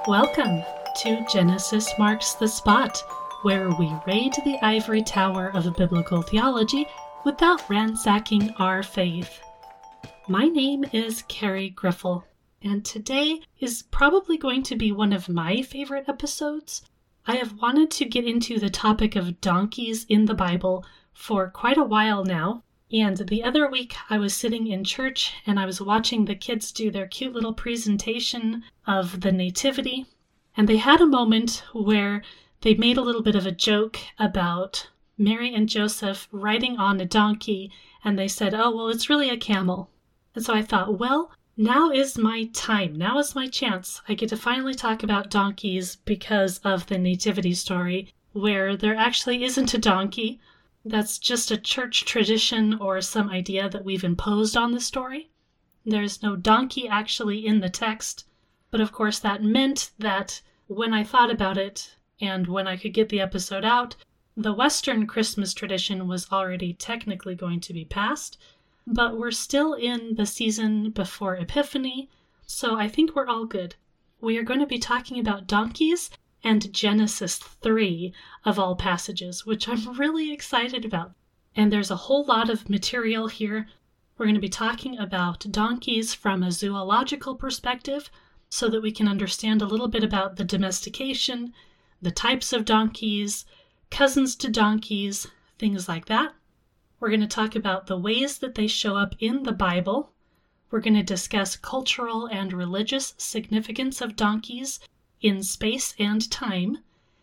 Welcome to Genesis Marks the Spot, where we raid the ivory tower of biblical theology without ransacking our faith. My name is Carrie Griffel, and today is probably going to be one of my favorite episodes. I have wanted to get into the topic of donkeys in the Bible for quite a while now, and the other week I was sitting in church and I was watching the kids do their cute little presentation of the Nativity, and they had a moment where they made a little bit of a joke about Mary and Joseph riding on a donkey, and they said, oh, well, it's really a camel. And so I thought, well, now is my time. Now is my chance. I get to finally talk about donkeys because of the Nativity story, where there actually isn't a donkey. That's just a church tradition or some idea that we've imposed on the story. There's no donkey actually in the text, but of course that meant that when I thought about it and when I could get the episode out, the Western Christmas tradition was already technically going to be passed, but we're still in the season before Epiphany, so I think we're all good. We are going to be talking about donkeys and Genesis 3 of all passages, which I'm really excited about. And there's a whole lot of material here. We're going to be talking about donkeys from a zoological perspective so that we can understand a little bit about the domestication, the types of donkeys, cousins to donkeys, things like that. We're going to talk about the ways that they show up in the Bible. We're going to discuss cultural and religious significance of donkeys in space and time,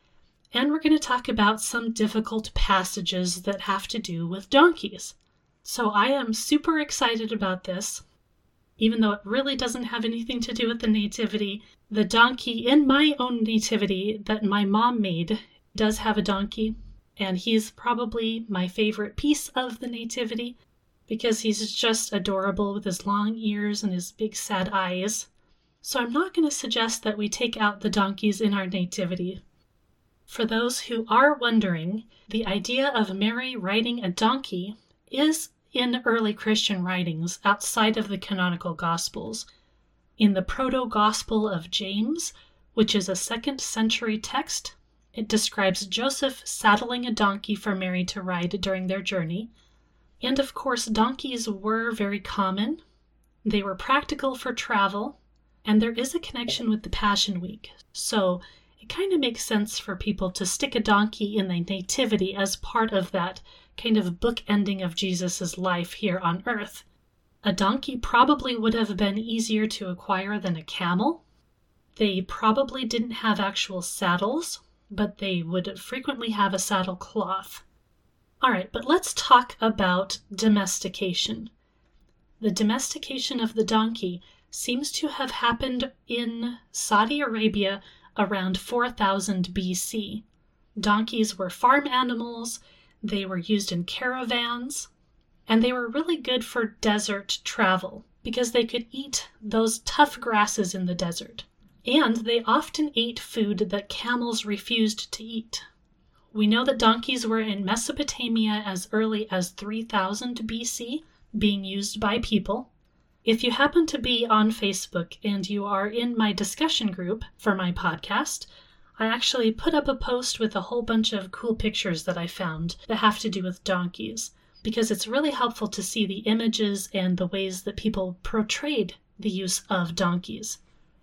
and we're going to talk about some difficult passages that have to do with donkeys. So I am super excited about this. Even though it really doesn't have anything to do with the Nativity, the donkey in my own Nativity that my mom made does have a donkey, and he's probably my favorite piece of the Nativity because he's just adorable with his long ears and his big sad eyes. So I'm not going to suggest that we take out the donkeys in our Nativity. For those who are wondering, the idea of Mary riding a donkey is in early Christian writings outside of the canonical Gospels. In the Proto-Gospel of James, which is a 2nd century text, it describes Joseph saddling a donkey for Mary to ride during their journey. And of course, donkeys were very common. They were practical for travel. And there is a connection with the Passion Week, so it kind of makes sense for people to stick a donkey in the Nativity as part of that kind of bookending of Jesus' life here on earth. A donkey probably would have been easier to acquire than a camel. They probably didn't have actual saddles, but they would frequently have a saddle cloth. All right, but let's talk about domestication. The domestication of the donkey seems to have happened in Saudi Arabia around 4000 BC. Donkeys were farm animals, they were used in caravans, and they were really good for desert travel because they could eat those tough grasses in the desert. And they often ate food that camels refused to eat. We know that donkeys were in Mesopotamia as early as 3000 BC, being used by people. If you happen to be on Facebook and you are in my discussion group for my podcast, I actually put up a post with a whole bunch of cool pictures that I found that have to do with donkeys, because it's really helpful to see the images and the ways that people portrayed the use of donkeys.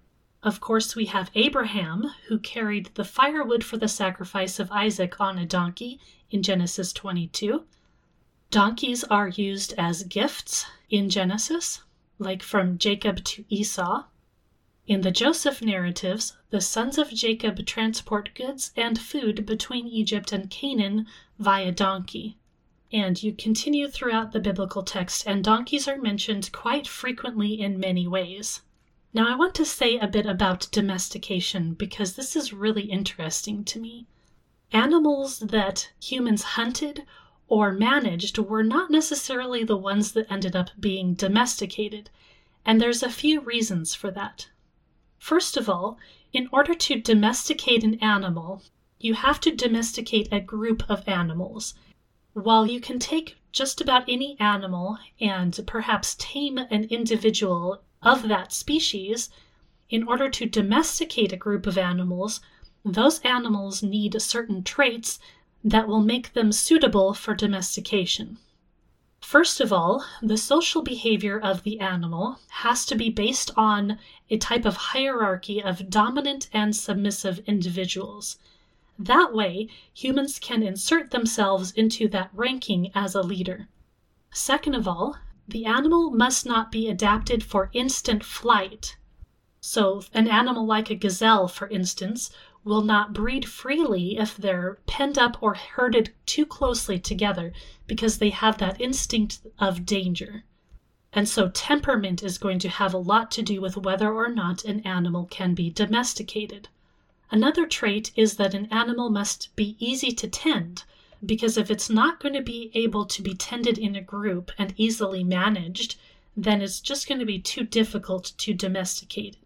Of course, we have Abraham, who carried the firewood for the sacrifice of Isaac on a donkey in Genesis 22. Donkeys are used as gifts in Genesis, like from Jacob to Esau. In the Joseph narratives, the sons of Jacob transport goods and food between Egypt and Canaan via donkey. And you continue throughout the biblical text, and donkeys are mentioned quite frequently in many ways. Now I want to say a bit about domestication because this is really interesting to me. Animals that humans hunted or managed were not necessarily the ones that ended up being domesticated, and there's a few reasons for that. First of all, in order to domesticate an animal, you have to domesticate a group of animals. While you can take just about any animal and perhaps tame an individual of that species, In order to domesticate a group of animals, those animals need certain traits that will make them suitable for domestication. First of all, the social behavior of the animal has to be based on a type of hierarchy of dominant and submissive individuals. That way, humans can insert themselves into that ranking as a leader. Second of all, the animal must not be adapted for instant flight. So an animal like a gazelle, for instance, will not breed freely if they're penned up or herded too closely together because they have that instinct of danger. And so temperament is going to have a lot to do with whether or not an animal can be domesticated. Another trait is that an animal must be easy to tend, because if it's not going to be able to be tended in a group and easily managed, then it's just going to be too difficult to domesticate it.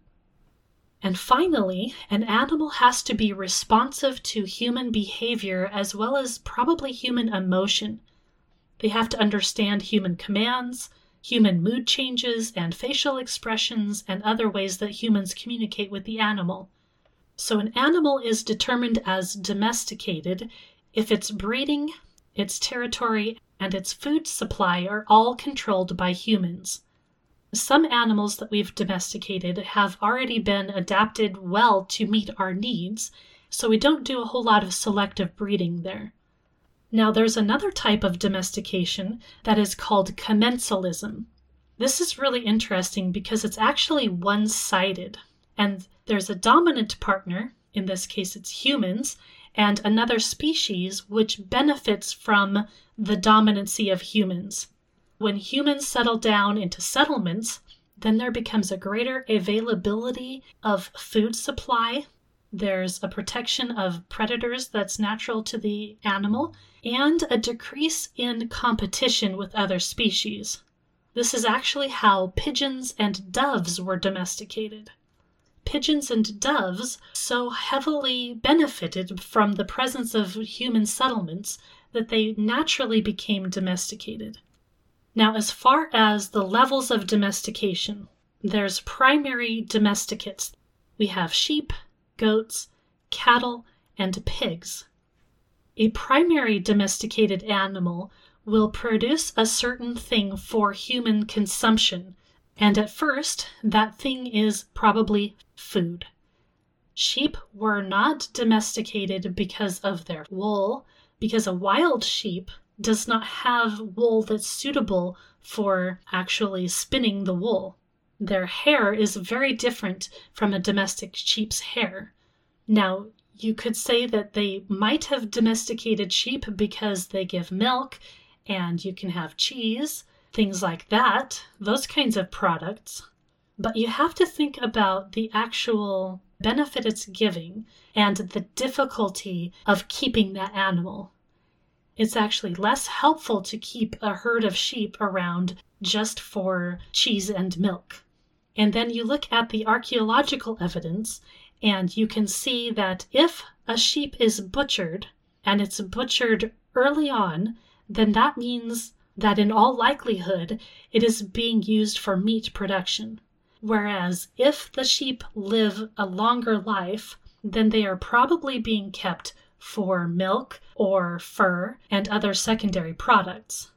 And finally, an animal has to be responsive to human behavior as well as probably human emotion. They have to understand human commands, human mood changes, and facial expressions, and other ways that humans communicate with the animal. So an animal is determined as domesticated if its breeding, its territory, and its food supply are all controlled by humans. Some animals that we've domesticated have already been adapted well to meet our needs, so we don't do a whole lot of selective breeding there. Now there's another type of domestication that is called commensalism. This is really interesting because it's actually one-sided, and there's a dominant partner, in this case it's humans, and another species which benefits from the dominancy of humans. When humans settle down into settlements, then there becomes a greater availability of food supply. There's a protection of predators that's natural to the animal, and a decrease in competition with other species. This is actually how pigeons and doves were domesticated. Pigeons and doves so heavily benefited from the presence of human settlements that they naturally became domesticated. Now, as far as the levels of domestication, there's primary domesticates. We have sheep, goats, cattle, and pigs. A primary domesticated animal will produce a certain thing for human consumption, and at first, that thing is probably food. Sheep were not domesticated because of their wool, because a wild sheep does not have wool that's suitable for actually spinning the wool. Their hair is very different from a domestic sheep's hair. Now, you could say that they might have domesticated sheep because they give milk, and you can have cheese, things like that, those kinds of products. But you have to think about the actual benefit it's giving and the difficulty of keeping that animal. It's actually less helpful to keep a herd of sheep around just for cheese and milk. And then you look at the archaeological evidence, and you can see that if a sheep is butchered, and it's butchered early on, then that means that in all likelihood it is being used for meat production. Whereas if the sheep live a longer life, then they are probably being kept for milk or fur and other secondary products.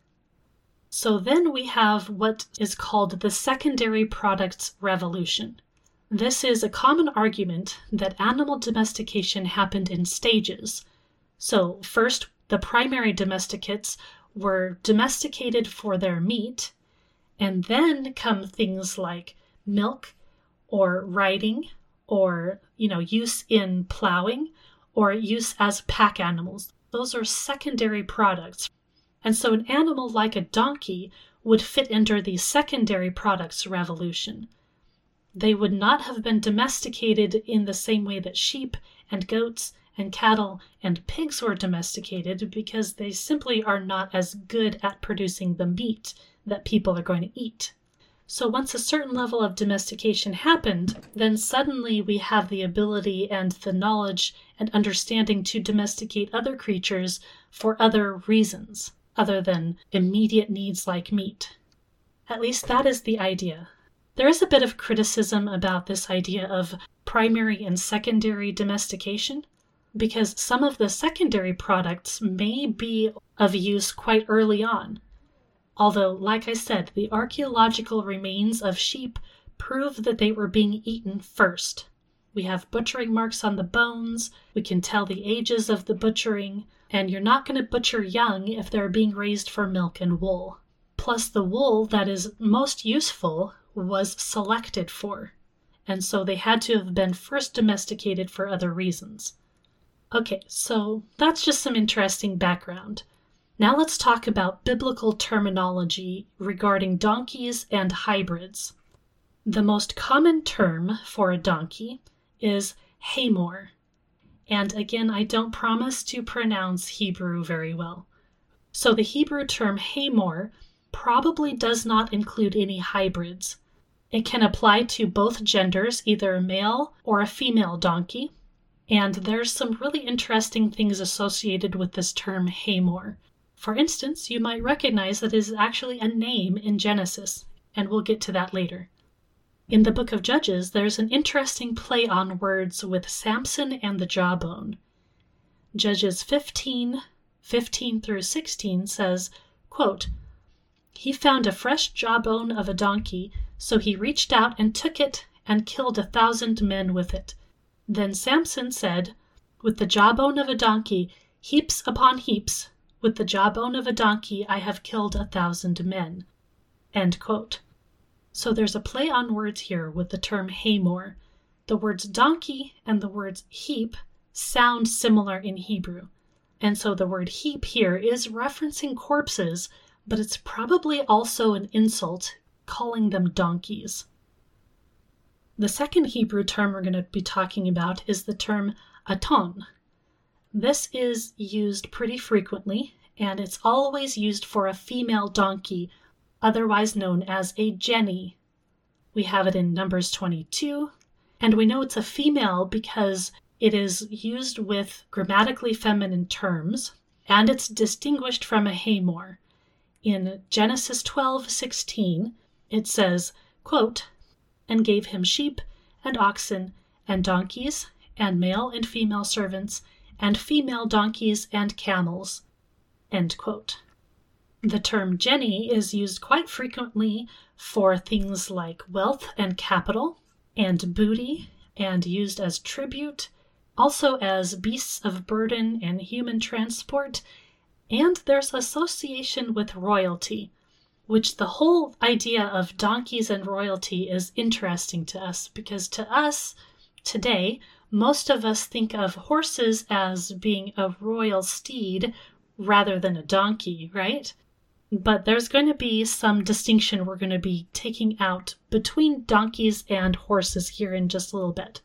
So then we have what is called the secondary products revolution. This is a common argument that animal domestication happened in stages. So first, the primary domesticates were domesticated for their meat, and then come things like milk or riding or use in plowing or use as pack animals. Those are secondary products. And so an animal like a donkey would fit under the secondary products revolution. They would not have been domesticated in the same way that sheep and goats and cattle and pigs were domesticated because they simply are not as good at producing the meat that people are going to eat. So once a certain level of domestication happened, then suddenly we have the ability and the knowledge and understanding to domesticate other creatures for other reasons, other than immediate needs like meat. At least that is the idea. There is a bit of criticism about this idea of primary and secondary domestication, because some of the secondary products may be of use quite early on. Although, like I said, the archaeological remains of sheep prove that they were being eaten first. We have butchering marks on the bones, we can tell the ages of the butchering, and you're not going to butcher young if they're being raised for milk and wool. Plus, the wool that is most useful was selected for, and so they had to have been first domesticated for other reasons. Okay, so that's just some interesting background. Now let's talk about biblical terminology regarding donkeys and hybrids. The most common term for a donkey is hamor. And again, I don't promise to pronounce Hebrew very well. So the Hebrew term hamor probably does not include any hybrids. It can apply to both genders, either a male or a female donkey. And there's some really interesting things associated with this term hamor. For instance, you might recognize that it is actually a name in Genesis, and we'll get to that later. In the book of Judges, there's an interesting play on words with Samson and the jawbone. Judges 15 through 16 says, quote, "He found a fresh jawbone of a donkey, so he reached out and took it and killed 1,000 men with it. Then Samson said, 'With the jawbone of a donkey, heaps upon heaps, with the jawbone of a donkey I have killed 1,000 men.'" End quote. So there's a play on words here with the term hamor. The words donkey and the words heap sound similar in Hebrew. And so the word heap here is referencing corpses, but it's probably also an insult, calling them donkeys. The second Hebrew term we're going to be talking about is the term aton. This is used pretty frequently, and it's always used for a female donkey, otherwise known as a jenny. We have it in Numbers 22, and we know it's a female because it is used with grammatically feminine terms, and it's distinguished from a hamor. In Genesis 12:16, it says, quote, "And gave him sheep and oxen and donkeys and male and female servants and female donkeys and camels." End quote. The term jenny is used quite frequently for things like wealth and capital and booty, and used as tribute, also as beasts of burden and human transport, and there's association with royalty, which the whole idea of donkeys and royalty is interesting to us, because to us today, most of us think of horses as being a royal steed rather than a donkey, right? But there's going to be some distinction we're going to be taking out between donkeys and horses here in just a little bit.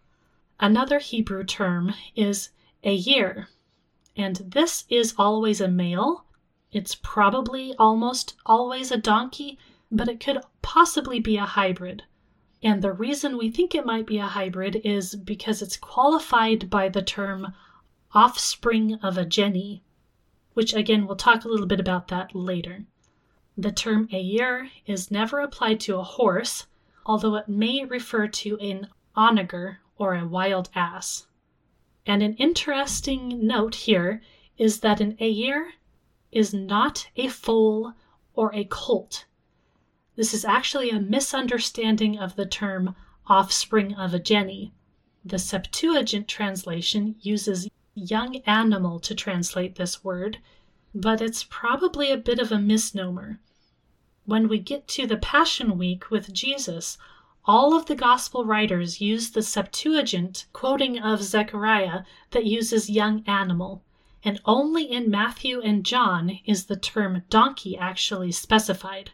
Another Hebrew term is a year, and this is always a male. It's probably almost always a donkey, but it could possibly be a hybrid. And the reason we think it might be a hybrid is because it's qualified by the term offspring of a jenny, which again, we'll talk a little bit about that later. The term eyer is never applied to a horse, although it may refer to an onager or a wild ass. And an interesting note here is that an eyer is not a foal or a colt. This is actually a misunderstanding of the term offspring of a jenny. The Septuagint translation uses young animal to translate this word, but it's probably a bit of a misnomer. When we get to the Passion Week with Jesus, all of the gospel writers use the Septuagint quoting of Zechariah that uses young animal, and only in Matthew and John is the term donkey actually specified.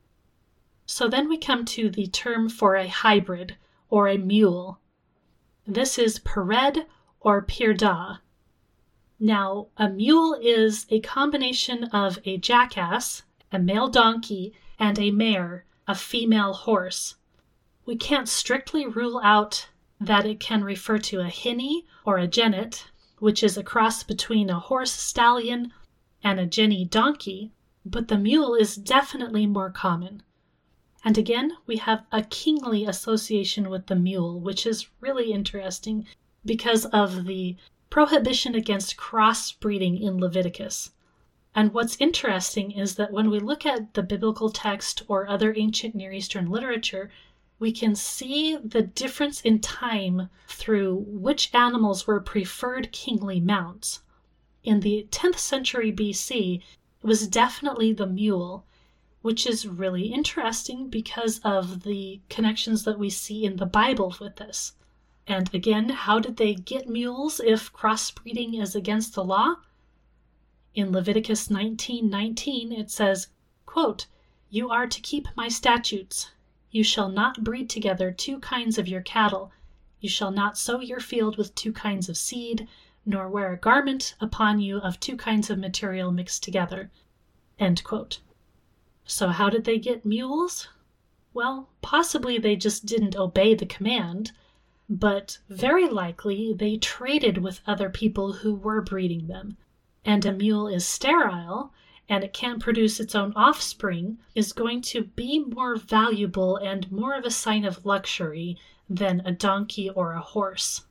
So then we come to the term for a hybrid, or a mule. This is pered or pirdah. Now, a mule is a combination of a jackass, a male donkey, and a mare, a female horse. We can't strictly rule out that it can refer to a hinny or a jennet, which is a cross between a horse stallion and a jenny donkey, but the mule is definitely more common. And again, we have a kingly association with the mule, which is really interesting because of the prohibition against crossbreeding in Leviticus. And what's interesting is that when we look at the biblical text or other ancient Near Eastern literature, we can see the difference in time through which animals were preferred kingly mounts. In the 10th century BC, it was definitely the mule, which is really interesting because of the connections that we see in the Bible with this. And again, how did they get mules if crossbreeding is against the law? In Leviticus 19:19, it says, quote, "You are to keep my statutes. You shall not breed together two kinds of your cattle. You shall not sow your field with two kinds of seed, nor wear a garment upon you of two kinds of material mixed together." End quote. So how did they get mules? Well, possibly they just didn't obey the command, but very likely they traded with other people who were breeding them. And a mule is sterile, and it can't produce its own offspring, is going to be more valuable and more of a sign of luxury than a donkey or a horse.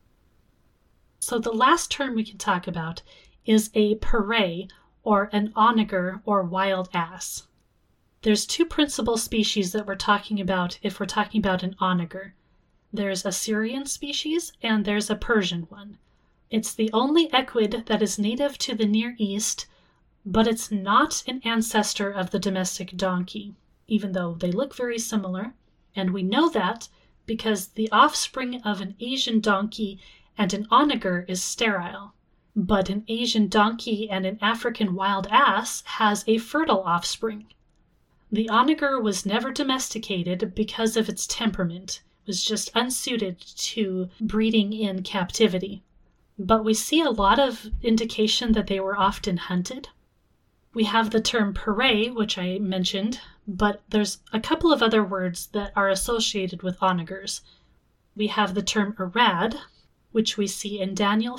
So the last term we can talk about is a paré, or an onager, or wild ass. There's two principal species that we're talking about if we're talking about an onager. There's a Syrian species and there's a Persian one. It's the only equid that is native to the Near East, but it's not an ancestor of the domestic donkey, even though they look very similar. And we know that because the offspring of an Asian donkey and an onager is sterile. But an Asian donkey and an African wild ass has a fertile offspring. The onager was never domesticated because of its temperament. It was just unsuited to breeding in captivity. But we see a lot of indication that they were often hunted. We have the term paré, which I mentioned, but there's a couple of other words that are associated with onagers. We have the term arad, which we see in Daniel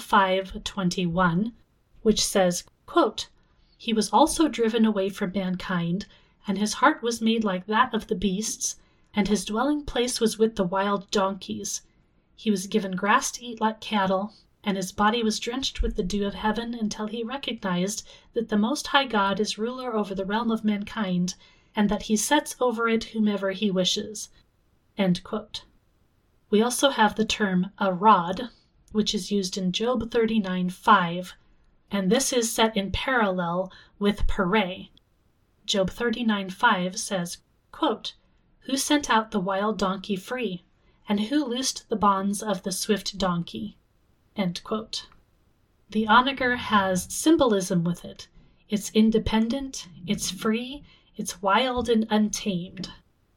5:21, which says, quote, "He was also driven away from mankind, and his heart was made like that of the beasts, and his dwelling place was with the wild donkeys. He was given grass to eat like cattle, and his body was drenched with the dew of heaven until he recognized that the Most High God is ruler over the realm of mankind, and that he sets over it whomever he wishes." End quote. We also have the term arad, which is used in Job 39:5, and this is set in parallel with paré. Job 39:5 says, quote, "Who sent out the wild donkey free, and who loosed the bonds of the swift donkey?" End quote. The onager has symbolism with it. It's independent, it's free, it's wild and untamed.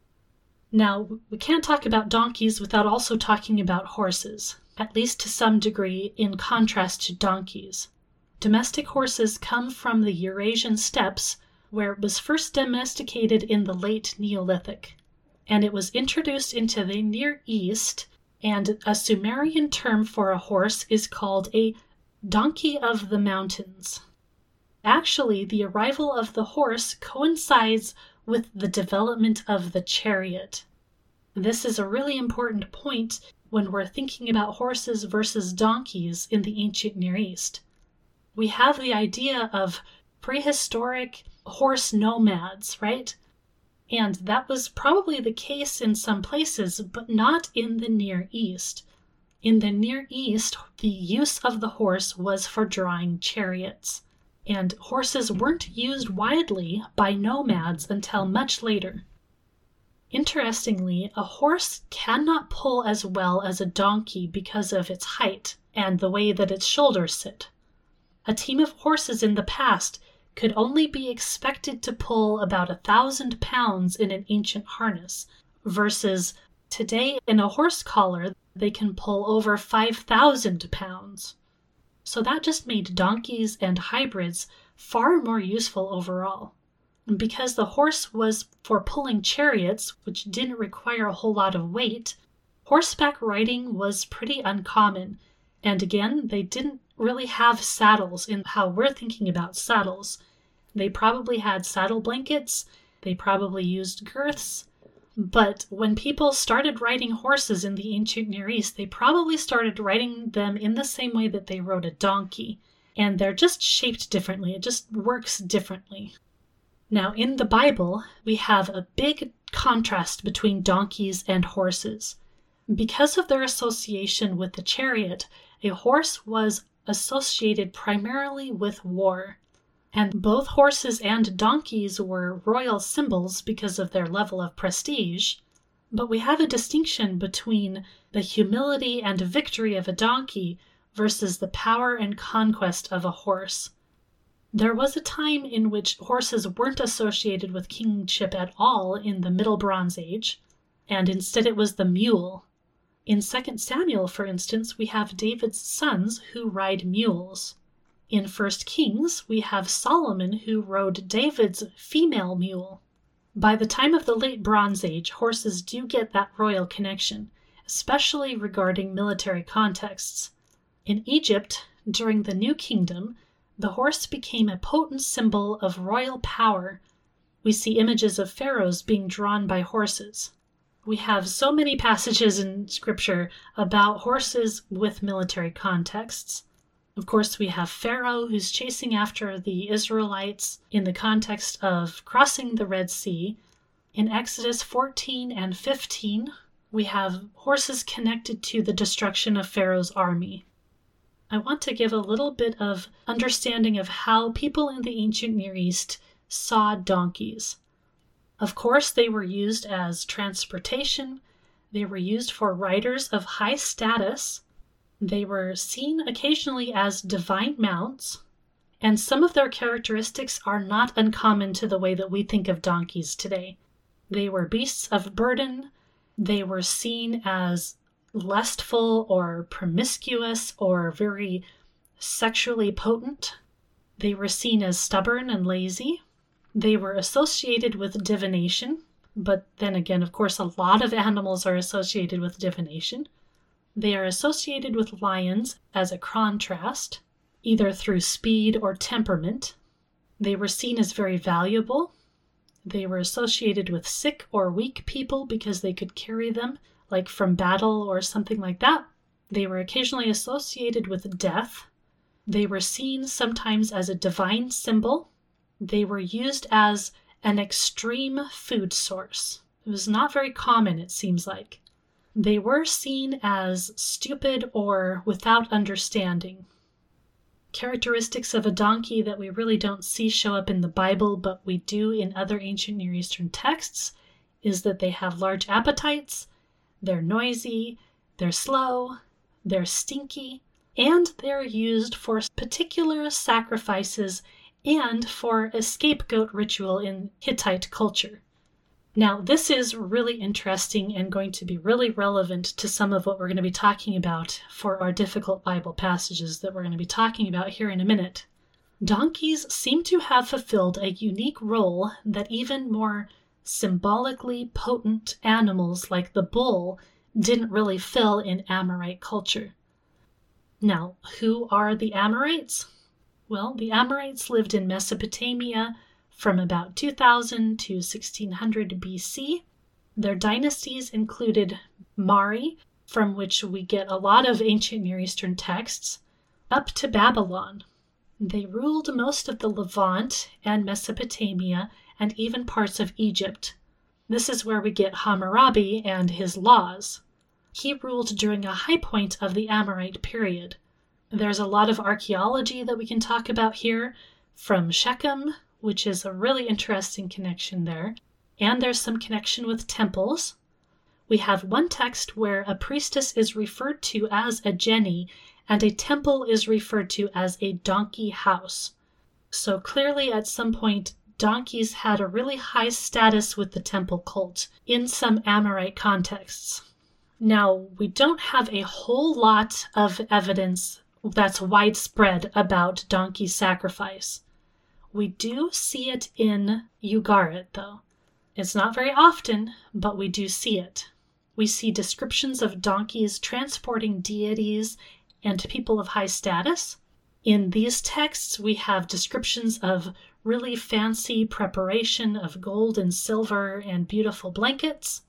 Now, we can't talk about donkeys without also talking about horses, at least to some degree in contrast to donkeys. Domestic horses come from the Eurasian steppes, where it was first domesticated in the late Neolithic, and it was introduced into the Near East, and a Sumerian term for a horse is called a donkey of the mountains. Actually, the arrival of the horse coincides with the development of the chariot. This is a really important point when we're thinking about horses versus donkeys in the ancient Near East. We have the idea of prehistoric horse nomads, right? And that was probably the case in some places, but not in the Near East. In the Near East, the use of the horse was for drawing chariots, and horses weren't used widely by nomads until much later. Interestingly, a horse cannot pull as well as a donkey because of its height and the way that its shoulders sit. A team of horses in the past could only be expected to pull about 1,000 pounds in an ancient harness, versus today in a horse collar they can pull over 5,000 pounds. So that just made donkeys and hybrids far more useful overall. And because the horse was for pulling chariots, which didn't require a whole lot of weight, horseback riding was pretty uncommon. And again, they didn't really have saddles in how we're thinking about saddles. They probably had saddle blankets, they probably used girths, But when people started riding horses in the ancient Near East, they probably started riding them in the same way that they rode a donkey. And they're just shaped differently. It just works differently. Now, in the Bible, we have a big contrast between donkeys and horses. Because of their association with the chariot, a horse was associated primarily with war. And both horses and donkeys were royal symbols because of their level of prestige. But we have a distinction between the humility and victory of a donkey versus the power and conquest of a horse. There was a time in which horses weren't associated with kingship at all in the Middle Bronze Age, and instead it was the mule. In 2 Samuel, for instance, we have David's sons who ride mules. In 1 Kings, we have Solomon who rode David's female mule. By the time of the Late Bronze Age, horses do get that royal connection, especially regarding military contexts. In Egypt, during the New Kingdom, the horse became a potent symbol of royal power. We see images of pharaohs being drawn by horses. We have so many passages in Scripture about horses with military contexts. Of course, we have Pharaoh who's chasing after the Israelites in the context of crossing the Red Sea. In Exodus 14 and 15, we have horses connected to the destruction of Pharaoh's army. I want to give a little bit of understanding of how people in the ancient Near East saw donkeys. Of course, they were used as transportation. They were used for riders of high status. They were seen occasionally as divine mounts, and some of their characteristics are not uncommon to the way that we think of donkeys today. They were beasts of burden. They were seen as lustful or promiscuous or very sexually potent. They were seen as stubborn and lazy. They were associated with divination, but then again, of course, a lot of animals are associated with divination. They are associated with lions as a contrast, either through speed or temperament. They were seen as very valuable. They were associated with sick or weak people because they could carry them, like from battle or something like that. They were occasionally associated with death. They were seen sometimes as a divine symbol. They were used as an extreme food source. It was not very common, it seems like. They were seen as stupid or without understanding. Characteristics of a donkey that we really don't see show up in the Bible, but we do in other ancient Near Eastern texts, is that they have large appetites, they're noisy, they're slow, they're stinky, and they're used for particular sacrifices and for a scapegoat ritual in Hittite culture. Now, this is really interesting and going to be really relevant to some of what we're going to be talking about for our difficult Bible passages that we're going to be talking about here in a minute. Donkeys seem to have fulfilled a unique role that even more symbolically potent animals like the bull didn't really fill in Amorite culture. Now, who are the Amorites? Well, the Amorites lived in Mesopotamia from about 2000 to 1600 BC. Their dynasties included Mari, from which we get a lot of ancient Near Eastern texts, up to Babylon. They ruled most of the Levant and Mesopotamia and even parts of Egypt. This is where we get Hammurabi and his laws. He ruled during a high point of the Amorite period. There's a lot of archaeology that we can talk about here from Shechem, which is a really interesting connection there. And there's some connection with temples. We have one text where a priestess is referred to as a jenny, and a temple is referred to as a donkey house. So clearly at some point, donkeys had a really high status with the temple cult in some Amorite contexts. Now, we don't have a whole lot of evidence that's widespread about donkey sacrifice. We do see it in Ugarit, though. It's not very often, but we do see it. We see descriptions of donkeys transporting deities and people of high status. In these texts, we have descriptions of really fancy preparation of gold and silver and beautiful blankets.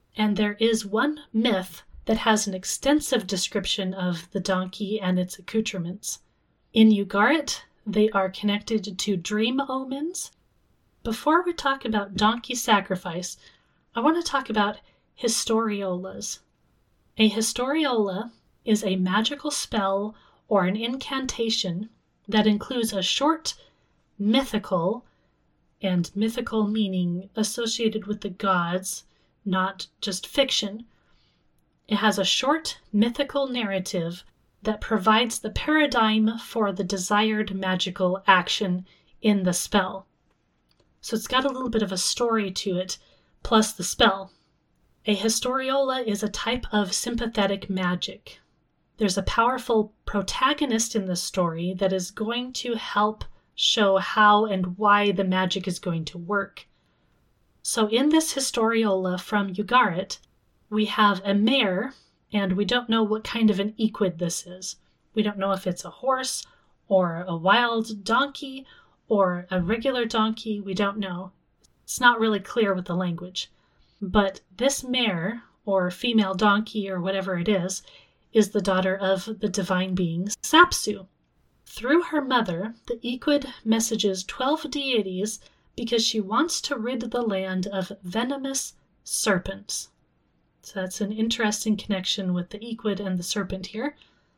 And there is one myth that has an extensive description of the donkey and its accoutrements. In Ugarit, they are connected to dream omens. Before we talk about donkey sacrifice, I want to talk about historiolas. A historiola is a magical spell or an incantation that includes a short mythical, and mythical meaning associated with the gods, not just fiction. It has a short mythical narrative that provides the paradigm for the desired magical action in the spell. So it's got a little bit of a story to it, plus the spell. A historiola is a type of sympathetic magic. There's a powerful protagonist in the story that is going to help show how and why the magic is going to work. So in this historiola from Ugarit, we have a mare, and we don't know what kind of an equid this is. We don't know if it's a horse or a wild donkey or a regular donkey. We don't know. It's not really clear with the language. But this mare, or female donkey, or whatever it is the daughter of the divine being Sapsu. Through her mother, the equid messages 12 deities because she wants to rid the land of venomous serpents. So that's an interesting connection with the equid and the serpent here.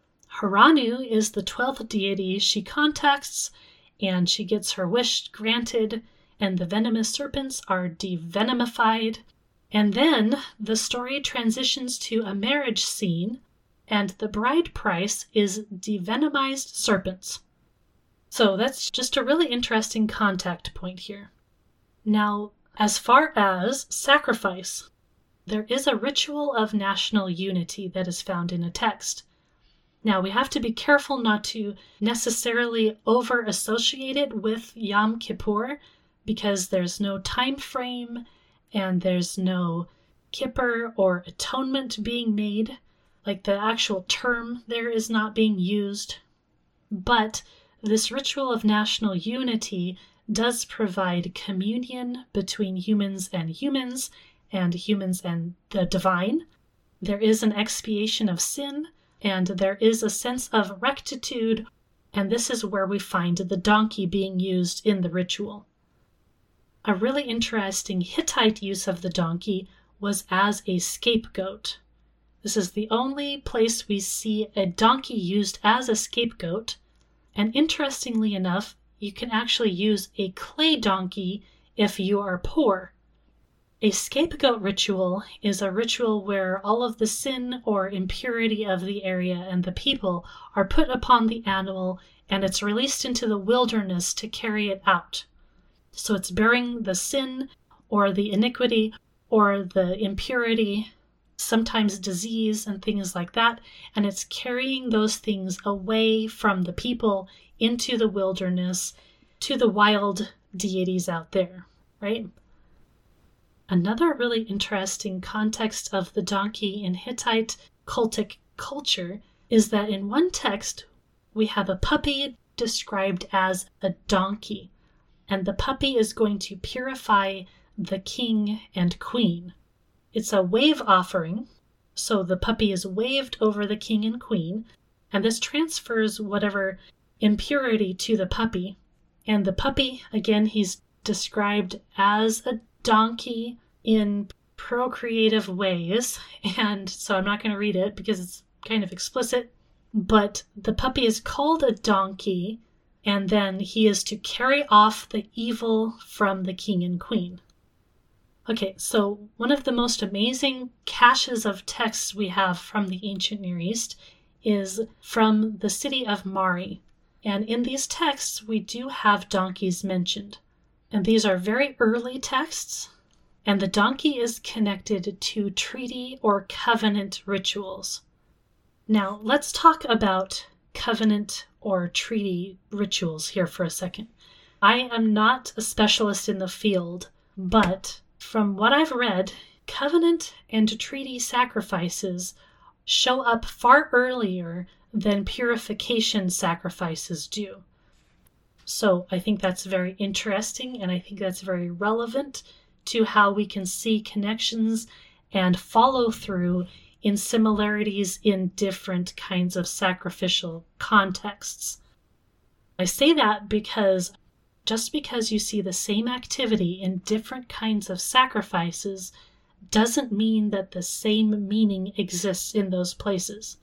Haranu is the 12th deity she contacts, and she gets her wish granted, and the venomous serpents are devenomified. And then the story transitions to a marriage scene, and the bride price is devenomized serpents. So that's just a really interesting contact point here. Now, as far as sacrifice, there is a ritual of national unity that is found in a text. Now, we have to be careful not to necessarily over-associate it with Yom Kippur, because there's no time frame and there's no kippur or atonement being made. Like the actual term there is not being used. But this ritual of national unity does provide communion between humans and humans and the divine. There is an expiation of sin, and there is a sense of rectitude, and this is where we find the donkey being used in the ritual. A really interesting Hittite use of the donkey was as a scapegoat. This is the only place we see a donkey used as a scapegoat, and interestingly enough, you can actually use a clay donkey if you are poor. A scapegoat ritual is a ritual where all of the sin or impurity of the area and the people are put upon the animal, and it's released into the wilderness to carry it out. So it's bearing the sin or the iniquity or the impurity, sometimes disease and things like that, and it's carrying those things away from the people into the wilderness to the wild deities out there, right? Another really interesting context of the donkey in Hittite cultic culture is that in one text we have a puppy described as a donkey, and the puppy is going to purify the king and queen. It's a wave offering, so the puppy is waved over the king and queen, and this transfers whatever impurity to the puppy. And the puppy, again, he's described as a donkey in procreative ways, and so I'm not going to read it because it's kind of explicit, but the puppy is called a donkey, and then he is to carry off the evil from the king and queen. Okay, so one of the most amazing caches of texts we have from the ancient Near East is from the city of Mari. And in these texts, we do have donkeys mentioned. And these are very early texts, and the donkey is connected to treaty or covenant rituals. Now, let's talk about covenant or treaty rituals here for a second. I am not a specialist in the field, but from what I've read, covenant and treaty sacrifices show up far earlier than purification sacrifices do. So I think that's very interesting, and I think that's very relevant to how we can see connections and follow through in similarities in different kinds of sacrificial contexts. I say that because just because you see the same activity in different kinds of sacrifices doesn't mean that the same meaning exists in those places.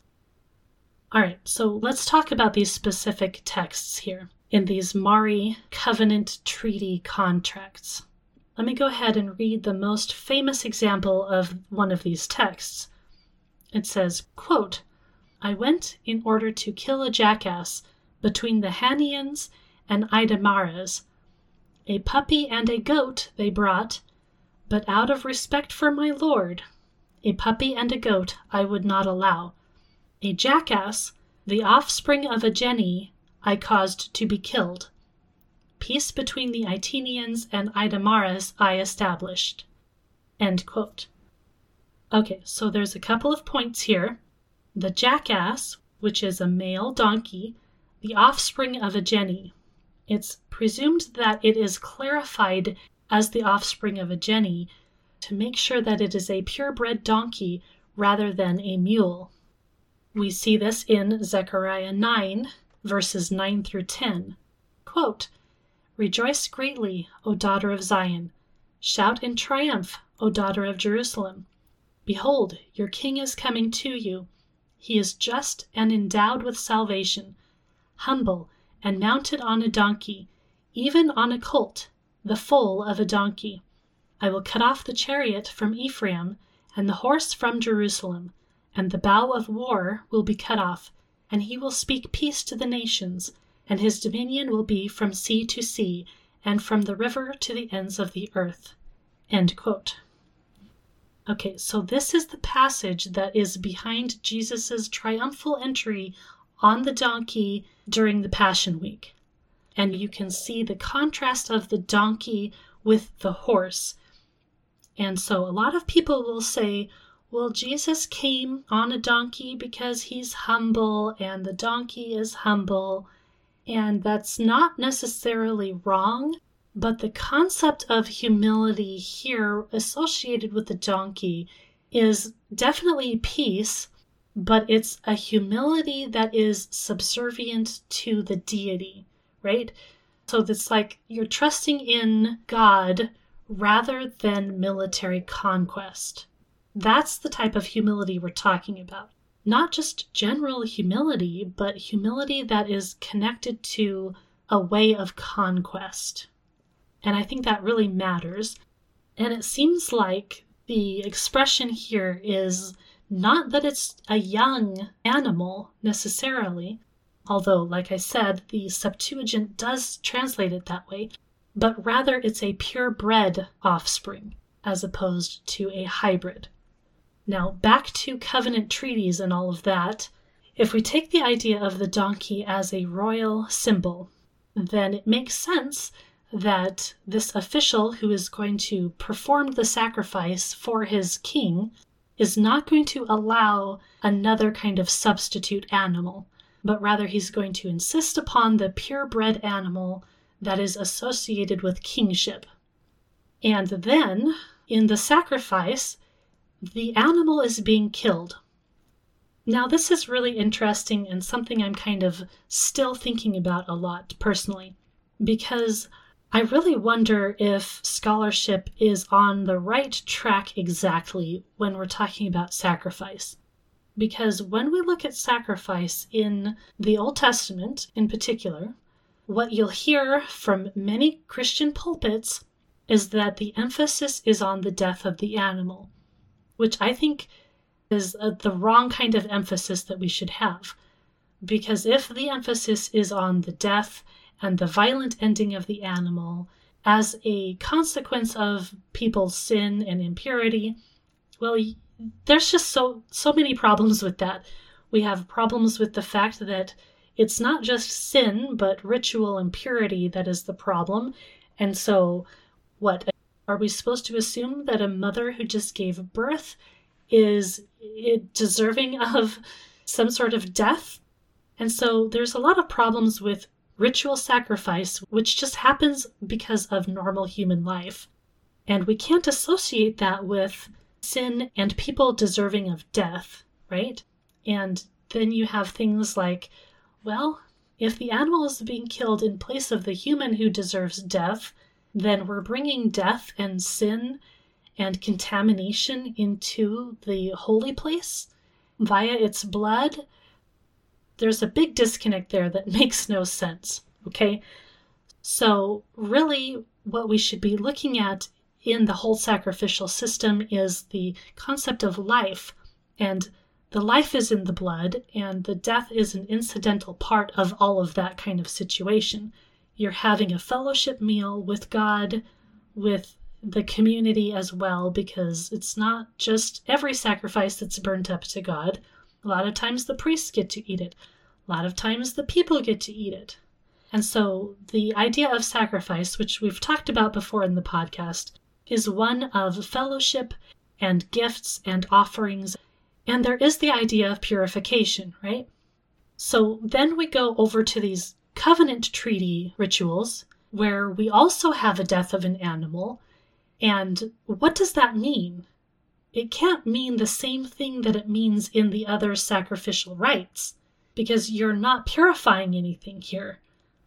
All right, so let's talk about these specific texts here in these Mari covenant treaty contracts. Let me go ahead and read the most famous example of one of these texts. It says, quote, "I went in order to kill a jackass between the Hanians and Idamaras. A puppy and a goat they brought, but out of respect for my lord, a puppy and a goat I would not allow. A jackass, the offspring of a jenny, I caused to be killed. Peace between the Itenians and Idamaras I established." End quote. Okay, so there's a couple of points here. The jackass, which is a male donkey, the offspring of a jenny. It's presumed that it is clarified as the offspring of a jenny to make sure that it is a purebred donkey rather than a mule. We see this in Zechariah 9, verses 9 through 10. Quote, "Rejoice greatly, O daughter of Zion. Shout in triumph, O daughter of Jerusalem. Behold, your king is coming to you. He is just and endowed with salvation, humble and mounted on a donkey, even on a colt, the foal of a donkey. I will cut off the chariot from Ephraim and the horse from Jerusalem, and the bow of war will be cut off, and he will speak peace to the nations, and his dominion will be from sea to sea, and from the river to the ends of the earth." End quote. Okay, so this is the passage that is behind Jesus' triumphal entry on the donkey during the Passion Week. And you can see the contrast of the donkey with the horse. And so a lot of people will say, well, Jesus came on a donkey because he's humble and the donkey is humble. And that's not necessarily wrong, but the concept of humility here associated with the donkey is definitely peace, but it's a humility that is subservient to the deity, right? So it's like you're trusting in God rather than military conquest. That's the type of humility we're talking about. Not just general humility, but humility that is connected to a way of conquest. And I think that really matters. And it seems like the expression here is not that it's a young animal necessarily, although, like I said, the Septuagint does translate it that way, but rather it's a purebred offspring as opposed to a hybrid. Now, back to covenant treaties and all of that, if we take the idea of the donkey as a royal symbol, then it makes sense that this official who is going to perform the sacrifice for his king is not going to allow another kind of substitute animal, but rather he's going to insist upon the purebred animal that is associated with kingship. And then, in the sacrifice, the animal is being killed. Now, this is really interesting and something I'm kind of still thinking about a lot personally, because I really wonder if scholarship is on the right track exactly when we're talking about sacrifice. Because when we look at sacrifice in the Old Testament in particular, what you'll hear from many Christian pulpits is that the emphasis is on the death of the animal, which I think is the wrong kind of emphasis that we should have. Because if the emphasis is on the death and the violent ending of the animal as a consequence of people's sin and impurity, well, there's just so many problems with that. We have problems with the fact that it's not just sin, but ritual impurity that is the problem. And so, what? Are we supposed to assume that a mother who just gave birth is deserving of some sort of death? And so there's a lot of problems with ritual sacrifice, which just happens because of normal human life. And we can't associate that with sin and people deserving of death, right? And then you have things like, well, if the animal is being killed in place of the human who deserves death, then we're bringing death and sin and contamination into the holy place via its blood. There's a big disconnect there that makes no sense, okay? So really what we should be looking at in the whole sacrificial system is the concept of life, and the life is in the blood, and the death is an incidental part of all of that kind of situation. You're having a fellowship meal with God, with the community as well, because it's not just every sacrifice that's burnt up to God. A lot of times the priests get to eat it. A lot of times the people get to eat it. And so the idea of sacrifice, which we've talked about before in the podcast, is one of fellowship and gifts and offerings. And there is the idea of purification, right? So then we go over to these covenant treaty rituals where we also have a death of an animal. And what does that mean? It can't mean the same thing that it means in the other sacrificial rites, because you're not purifying anything here.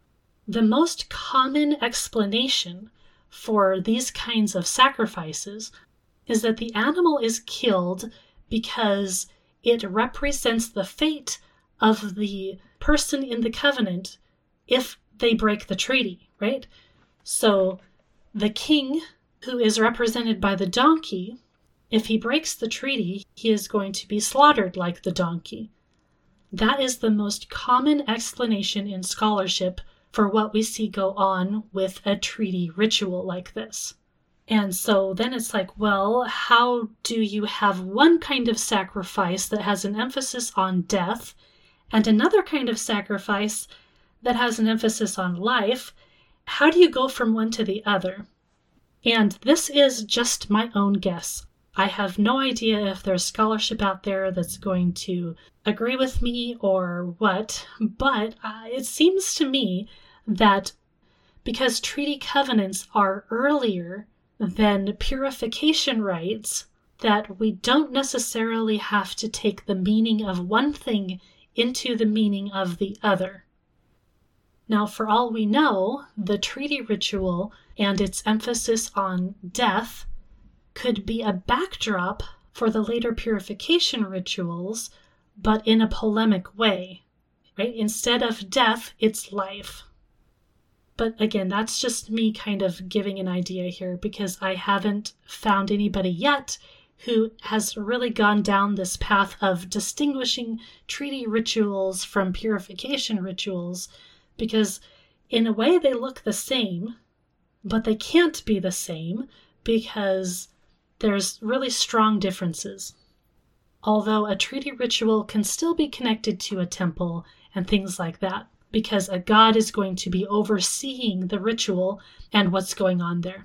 The most common explanation for these kinds of sacrifices is that the animal is killed because it represents the fate of the person in the covenant if they break the treaty, right? So the king, who is represented by the donkey, if he breaks the treaty, he is going to be slaughtered like the donkey. That is the most common explanation in scholarship for what we see go on with a treaty ritual like this. And so then it's like, well, how do you have one kind of sacrifice that has an emphasis on death and another kind of sacrifice that has an emphasis on life? How do you go from one to the other? And this is just my own guess. I have no idea if there's scholarship out there that's going to agree with me or what, but it seems to me that because treaty covenants are earlier than purification rites, that we don't necessarily have to take the meaning of one thing into the meaning of the other. Now, for all we know, the treaty ritual and its emphasis on death could be a backdrop for the later purification rituals, but in a polemic way, right? Instead of death, it's life. But again, that's just me kind of giving an idea here because I haven't found anybody yet who has really gone down this path of distinguishing treaty rituals from purification rituals, because in a way they look the same, but they can't be the same because there's really strong differences. Although a treaty ritual can still be connected to a temple and things like that, because a god is going to be overseeing the ritual and what's going on there.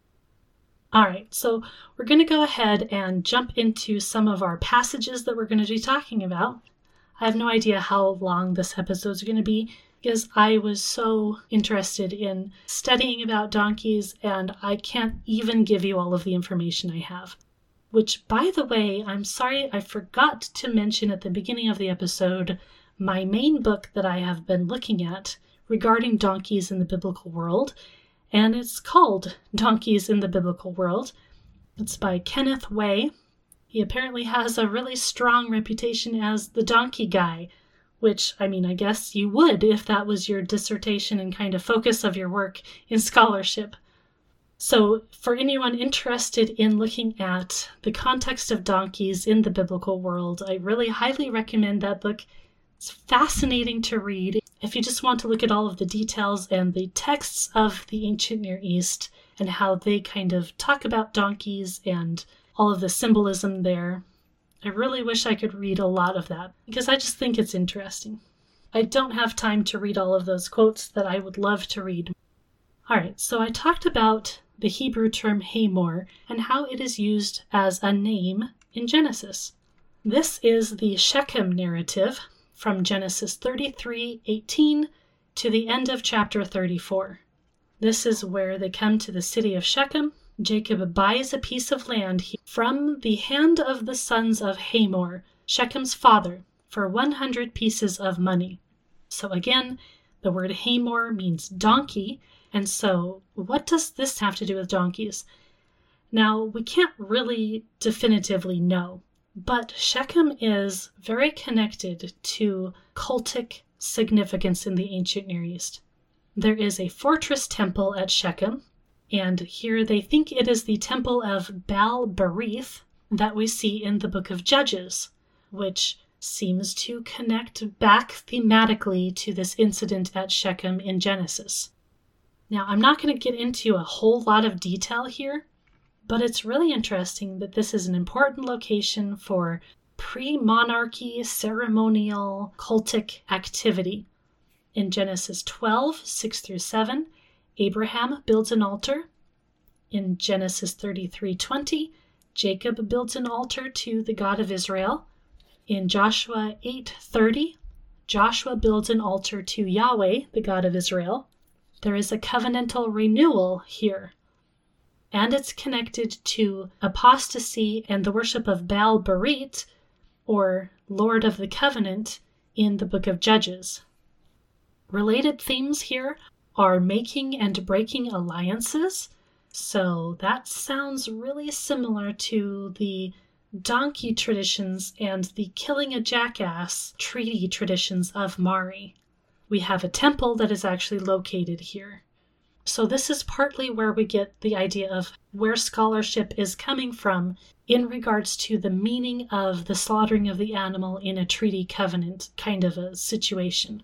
All right, so we're going to go ahead and jump into some of our passages that we're going to be talking about. I have no idea how long this episode is going to be because I was so interested in studying about donkeys and I can't even give you all of the information I have. Which, by the way, I'm sorry I forgot to mention at the beginning of the episode my main book that I have been looking at regarding donkeys in the biblical world, and it's called Donkeys in the Biblical World. It's by Kenneth Way. He apparently has a really strong reputation as the donkey guy, which, I mean, I guess you would if that was your dissertation and kind of focus of your work in scholarship. So for anyone interested in looking at the context of donkeys in the biblical world, I really highly recommend that book. It's fascinating to read if you just want to look at all of the details and the texts of the ancient Near East and how they kind of talk about donkeys and all of the symbolism there. I really wish I could read a lot of that because I just think it's interesting. I don't have time to read all of those quotes that I would love to read. All right, so I talked about the Hebrew term Hamor and how it is used as a name in Genesis. This is the Shechem narrative from Genesis 33:18 to the end of chapter 34. This is where they come to the city of Shechem, Jacob buys a piece of land from the hand of the sons of Hamor, Shechem's father, for 100 pieces of money. So again, the word Hamor means donkey, and so what does this have to do with donkeys? Now, we can't really definitively know, but Shechem is very connected to cultic significance in the ancient Near East. There is a fortress temple at Shechem, and here they think it is the temple of Baal-berith that we see in the book of Judges, which seems to connect back thematically to this incident at Shechem in Genesis. Now, I'm not going to get into a whole lot of detail here, but it's really interesting that this is an important location for pre-monarchy ceremonial cultic activity. In Genesis 12, 6-7, Abraham builds an altar. In Genesis 33:20, Jacob builds an altar to the God of Israel. In Joshua 8:30, Joshua builds an altar to Yahweh, the God of Israel. There is a covenantal renewal here, and it's connected to apostasy and the worship of Baal-berith, or Lord of the Covenant, in the book of Judges. Related themes here are making and breaking alliances, so that sounds really similar to the donkey traditions and the killing a jackass treaty traditions of Mari. We have a temple that is actually located here. So this is partly where we get the idea of where scholarship is coming from in regards to the meaning of the slaughtering of the animal in a treaty covenant kind of a situation.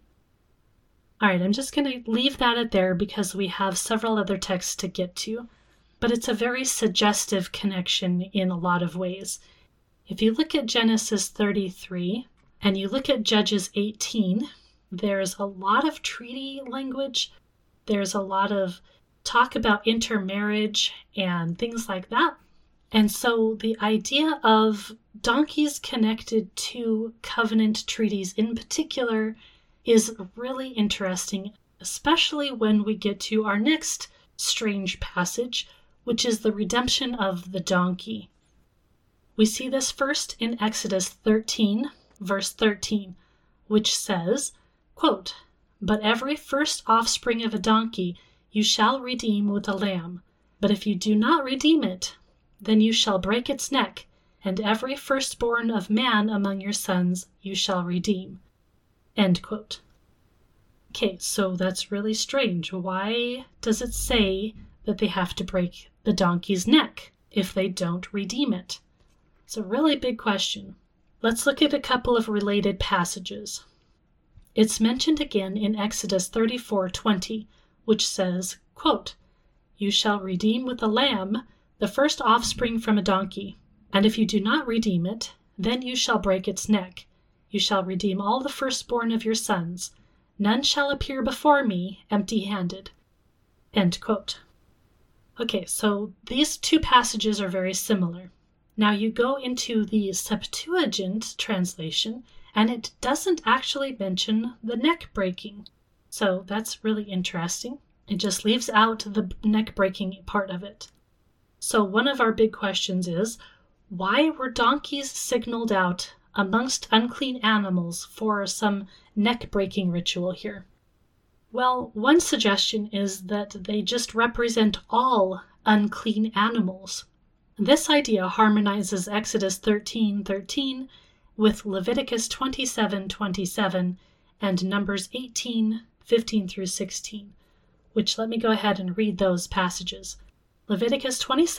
All right, I'm just going to leave that at there because we have several other texts to get to, but it's a very suggestive connection in a lot of ways. If you look at Genesis 33 and you look at Judges 18, there's a lot of treaty language. There's a lot of talk about intermarriage and things like that. And so the idea of donkeys connected to covenant treaties in particular is really interesting, especially when we get to our next strange passage, which is the redemption of the donkey. We see this first in Exodus 13, verse 13, which says, quote, "But every first offspring of a donkey you shall redeem with a lamb. But if you do not redeem it, then you shall break its neck, and every firstborn of man among your sons you shall redeem." End quote. Okay, so that's really strange. Why does it say that they have to break the donkey's neck if they don't redeem it? It's a really big question. Let's look at a couple of related passages. It's mentioned again in Exodus 34:20, which says, quote, "You shall redeem with a lamb the first offspring from a donkey, and if you do not redeem it, then you shall break its neck. You shall redeem all the firstborn of your sons. None shall appear before me empty-handed." End quote. Okay, so these two passages are very similar. Now you go into the Septuagint translation, and it doesn't actually mention the neck breaking. So that's really interesting. It just leaves out the neck breaking part of it. So one of our big questions is, why were donkeys signaled out amongst unclean animals for some neck-breaking ritual here? Well, one suggestion is that they just represent all unclean animals. This idea harmonizes Exodus 13:13 with Leviticus 27:27 and Numbers 18:15-16, which let me go ahead and read those passages. Leviticus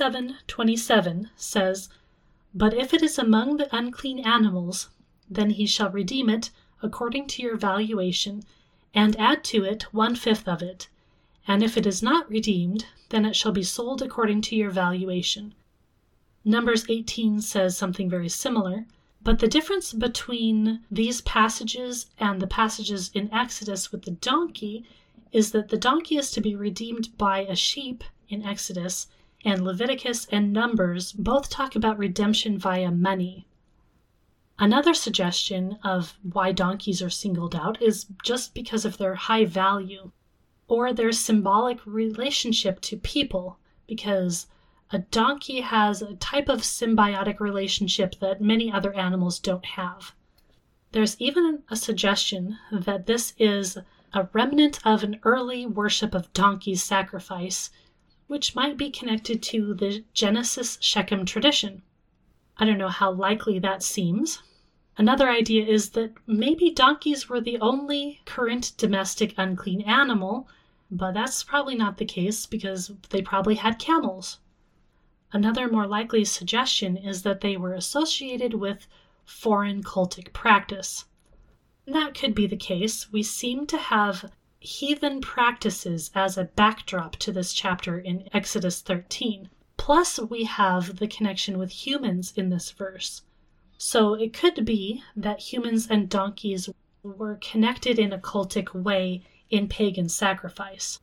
27:27 says, "But if it is among the unclean animals, then he shall redeem it according to your valuation, and add to it 1/5 of it. And if it is not redeemed, then it shall be sold according to your valuation." Numbers 18 says something very similar, but the difference between these passages and the passages in Exodus with the donkey is that the donkey is to be redeemed by a sheep in Exodus, and Leviticus and Numbers both talk about redemption via money. Another suggestion of why donkeys are singled out is just because of their high value or their symbolic relationship to people, because a donkey has a type of symbiotic relationship that many other animals don't have. There's even a suggestion that this is a remnant of an early worship of donkey sacrifice, which might be connected to the Genesis Shechem tradition. I don't know how likely that seems. Another idea is that maybe donkeys were the only current domestic unclean animal, but that's probably not the case because they probably had camels. Another more likely suggestion is that they were associated with foreign cultic practice. That could be the case. We seem to have heathen practices as a backdrop to this chapter in Exodus 13. Plus, we have the connection with humans in this verse. So it could be that humans and donkeys were connected in a cultic way in pagan sacrifice.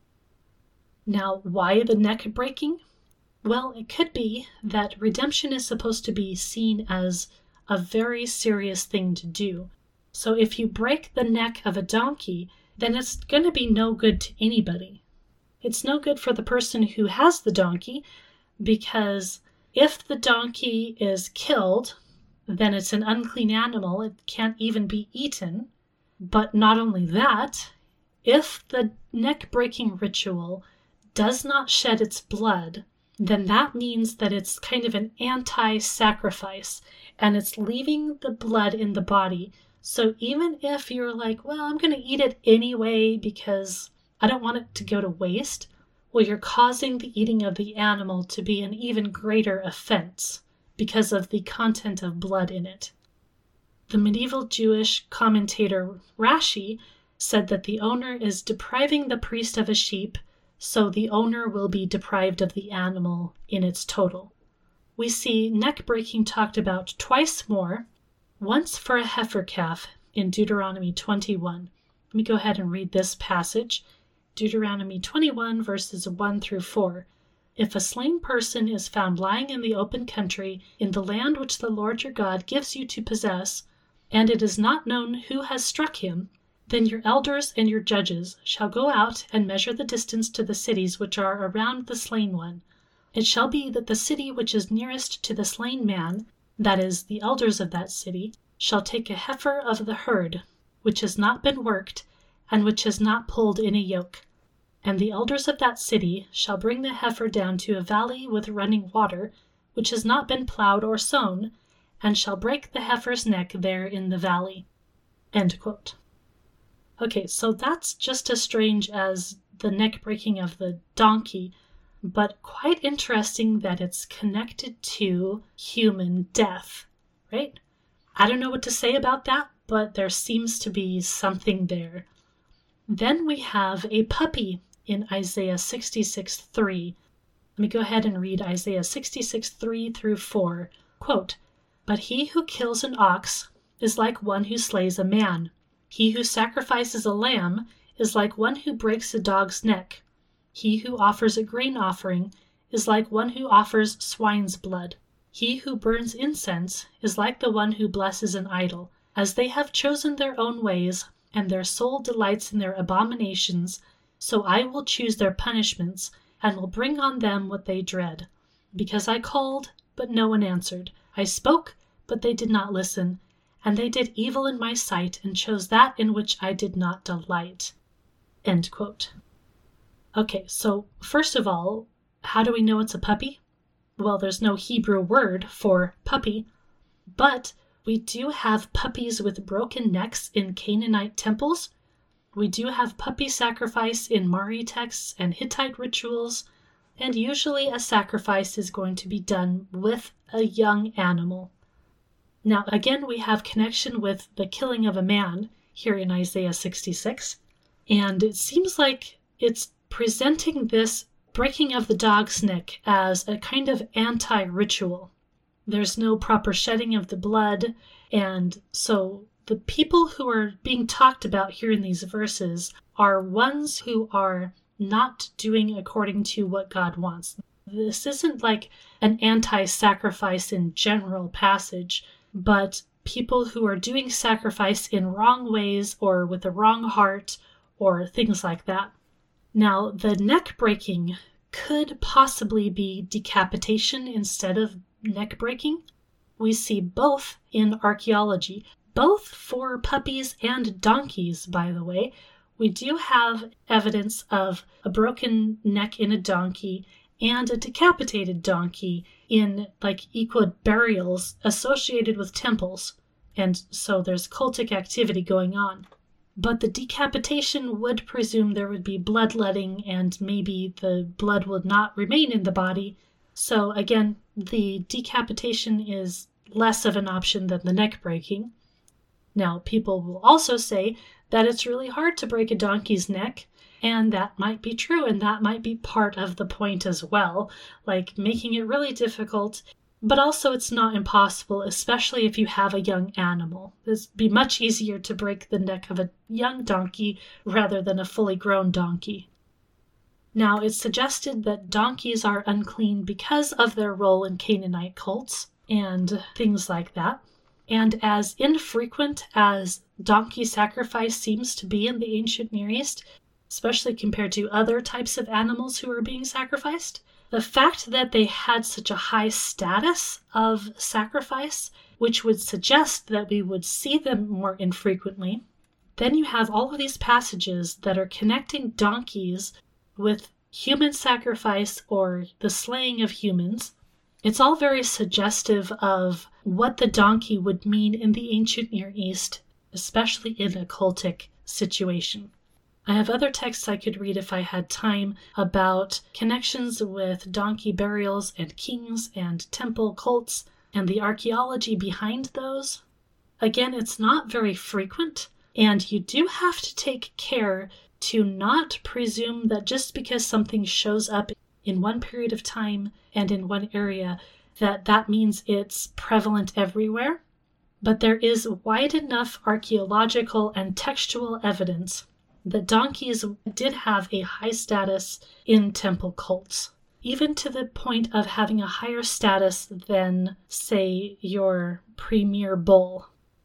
Now, why the neck breaking? Well, it could be that redemption is supposed to be seen as a very serious thing to do. So if you break the neck of a donkey, then it's going to be no good to anybody. It's no good for the person who has the donkey, because if the donkey is killed, then it's an unclean animal. It can't even be eaten. But not only that, if the neck-breaking ritual does not shed its blood, then that means that it's kind of an anti-sacrifice, and it's leaving the blood in the body. So even if you're like, well, I'm going to eat it anyway because I don't want it to go to waste, well, you're causing the eating of the animal to be an even greater offense because of the content of blood in it. The medieval Jewish commentator Rashi said that the owner is depriving the priest of a sheep, so the owner will be deprived of the animal in its total. We see neck breaking talked about twice more, once for a heifer calf in Deuteronomy 21. Let me go ahead and read this passage. Deuteronomy 21 verses 1 through 4. If a slain person is found lying in the open country in the land which the Lord your God gives you to possess, and it is not known who has struck him, then your elders and your judges shall go out and measure the distance to the cities which are around the slain one. It shall be that the city which is nearest to the slain man, that is, the elders of that city, shall take a heifer of the herd, which has not been worked, and which has not pulled in a yoke. And the elders of that city shall bring the heifer down to a valley with running water, which has not been plowed or sown, and shall break the heifer's neck there in the valley. End quote. Okay, so that's just as strange as the neck breaking of the donkey, but quite interesting that it's connected to human death, right? I don't know what to say about that, but there seems to be something there. Then we have a puppy in Isaiah 66:3. Let me go ahead and read Isaiah 66:3 through 4. Quote, "But he who kills an ox is like one who slays a man. He who sacrifices a lamb is like one who breaks a dog's neck. He who offers a grain offering is like one who offers swine's blood. He who burns incense is like the one who blesses an idol. As they have chosen their own ways, and their soul delights in their abominations, so I will choose their punishments, and will bring on them what they dread. Because I called, but no one answered. I spoke, but they did not listen. And they did evil in my sight, and chose that in which I did not delight." End quote. Okay, so first of all, how do we know it's a puppy? Well, there's no Hebrew word for puppy, but we do have puppies with broken necks in Canaanite temples. We do have puppy sacrifice in Mari texts and Hittite rituals, and usually a sacrifice is going to be done with a young animal. Now, again, we have connection with the killing of a man here in Isaiah 66, and it seems like it's presenting this breaking of the dog's neck as a kind of anti-ritual. There's no proper shedding of the blood, and so the people who are being talked about here in these verses are ones who are not doing according to what God wants. This isn't like an anti-sacrifice in general passage, but people who are doing sacrifice in wrong ways or with a wrong heart or things like that. Now, the neck breaking could possibly be decapitation instead of neck breaking. We see both in archaeology, both for puppies and donkeys, by the way. We do have evidence of a broken neck in a donkey and a decapitated donkey in equid burials associated with temples. And so there's cultic activity going on. But the decapitation would presume there would be bloodletting and maybe the blood would not remain in the body. So again, the decapitation is less of an option than the neck breaking. Now, people will also say that it's really hard to break a donkey's neck, and that might be true, and that might be part of the point as well, making it really difficult. But also it's not impossible, especially if you have a young animal. It'd be much easier to break the neck of a young donkey rather than a fully grown donkey. Now, it's suggested that donkeys are unclean because of their role in Canaanite cults and things like that. And as infrequent as donkey sacrifice seems to be in the ancient Near East, especially compared to other types of animals who are being sacrificed, the fact that they had such a high status of sacrifice, which would suggest that we would see them more infrequently, then you have all of these passages that are connecting donkeys with human sacrifice or the slaying of humans. It's all very suggestive of what the donkey would mean in the ancient Near East, especially in a cultic situation. I have other texts I could read if I had time about connections with donkey burials and kings and temple cults and the archaeology behind those. Again, it's not very frequent, and you do have to take care to not presume that just because something shows up in one period of time and in one area, that means it's prevalent everywhere. But there is wide enough archaeological and textual evidence that donkeys did have a high status in temple cults, even to the point of having a higher status than, say, your premier bull.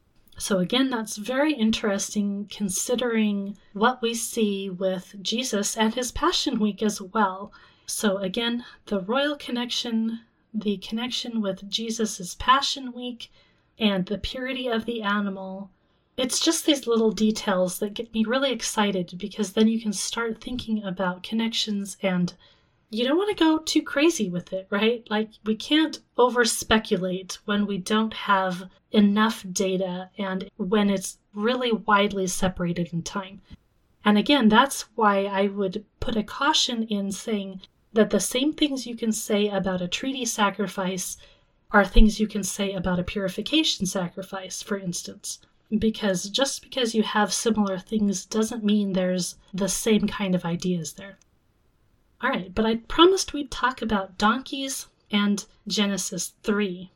So again, that's very interesting considering what we see with Jesus and his Passion Week as well. So again, the royal connection, the connection with Jesus' Passion Week, and the purity of the animal. It's just these little details that get me really excited, because then you can start thinking about connections and you don't want to go too crazy with it, right? We can't over-speculate when we don't have enough data and when it's really widely separated in time. And again, that's why I would put a caution in saying that the same things you can say about a treaty sacrifice are things you can say about a purification sacrifice, for instance. Because just because you have similar things doesn't mean there's the same kind of ideas there. All right, but I promised we'd talk about donkeys and Genesis 3.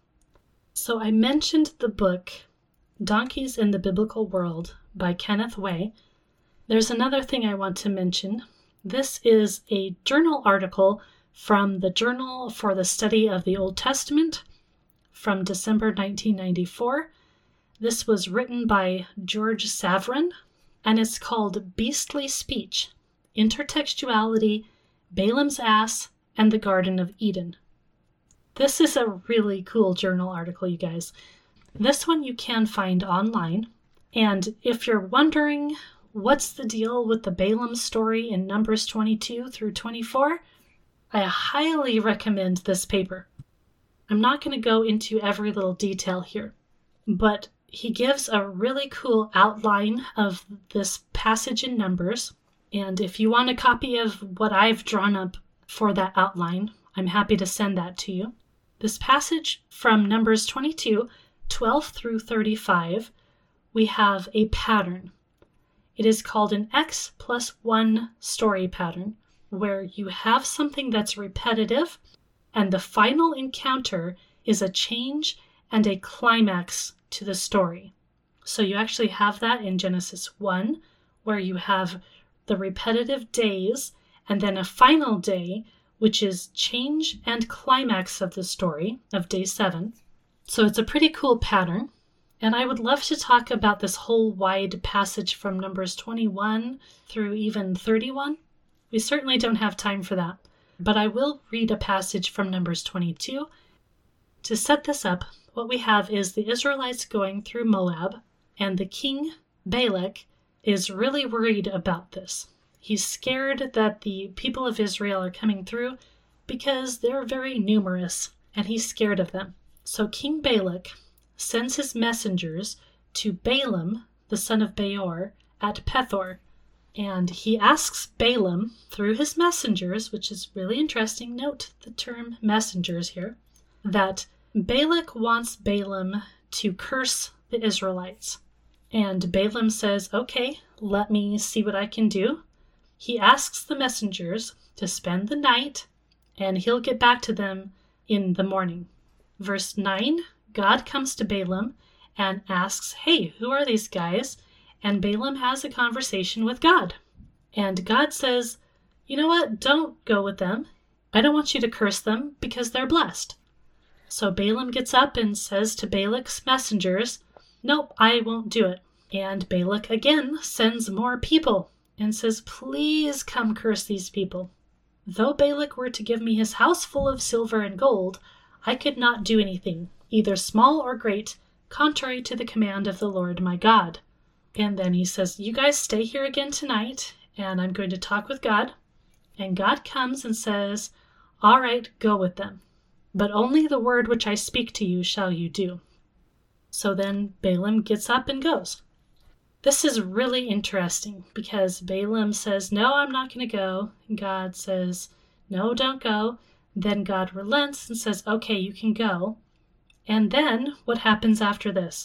So I mentioned the book Donkeys in the Biblical World by Kenneth Way. There's another thing I want to mention. This is a journal article from the Journal for the Study of the Old Testament from December 1994. This was written by George Savran, and it's called Beastly Speech, Intertextuality, Balaam's Ass, and the Garden of Eden. This is a really cool journal article, you guys. This one you can find online, and if you're wondering what's the deal with the Balaam story in Numbers 22 through 24, I highly recommend this paper. I'm not going to go into every little detail here, but he gives a really cool outline of this passage in Numbers. And if you want a copy of what I've drawn up for that outline, I'm happy to send that to you. This passage from Numbers 22, 12 through 35, we have a pattern. It is called an X+1 story pattern, where you have something that's repetitive, and the final encounter is a change and a climax to the story. So you actually have that in Genesis 1, where you have the repetitive days and then a final day, which is change and climax of the story of day 7. So it's a pretty cool pattern. And I would love to talk about this whole wide passage from Numbers 21 through even 31. We certainly don't have time for that. But I will read a passage from Numbers 22. To set this up, what we have is the Israelites going through Moab, and the king, Balak, is really worried about this. He's scared that the people of Israel are coming through because they're very numerous, and he's scared of them. So King Balak sends his messengers to Balaam, the son of Beor, at Pethor, and he asks Balaam through his messengers, which is really interesting, note the term messengers here, that Balak wants Balaam to curse the Israelites. And Balaam says, okay, let me see what I can do. He asks the messengers to spend the night, and he'll get back to them in the morning. Verse 9, God comes to Balaam and asks, hey, who are these guys? And Balaam has a conversation with God. And God says, you know what? Don't go with them. I don't want you to curse them because they're blessed. So Balaam gets up and says to Balak's messengers, nope, I won't do it. And Balak again sends more people and says, please come curse these people. Though Balak were to give me his house full of silver and gold, I could not do anything, either small or great, contrary to the command of the Lord my God. And then he says, you guys stay here again tonight, and I'm going to talk with God. And God comes and says, all right, go with them. But only the word which I speak to you shall you do. So then Balaam gets up and goes. This is really interesting because Balaam says, no, I'm not going to go. And God says, no, don't go. Then God relents and says, okay, you can go. And then what happens after this?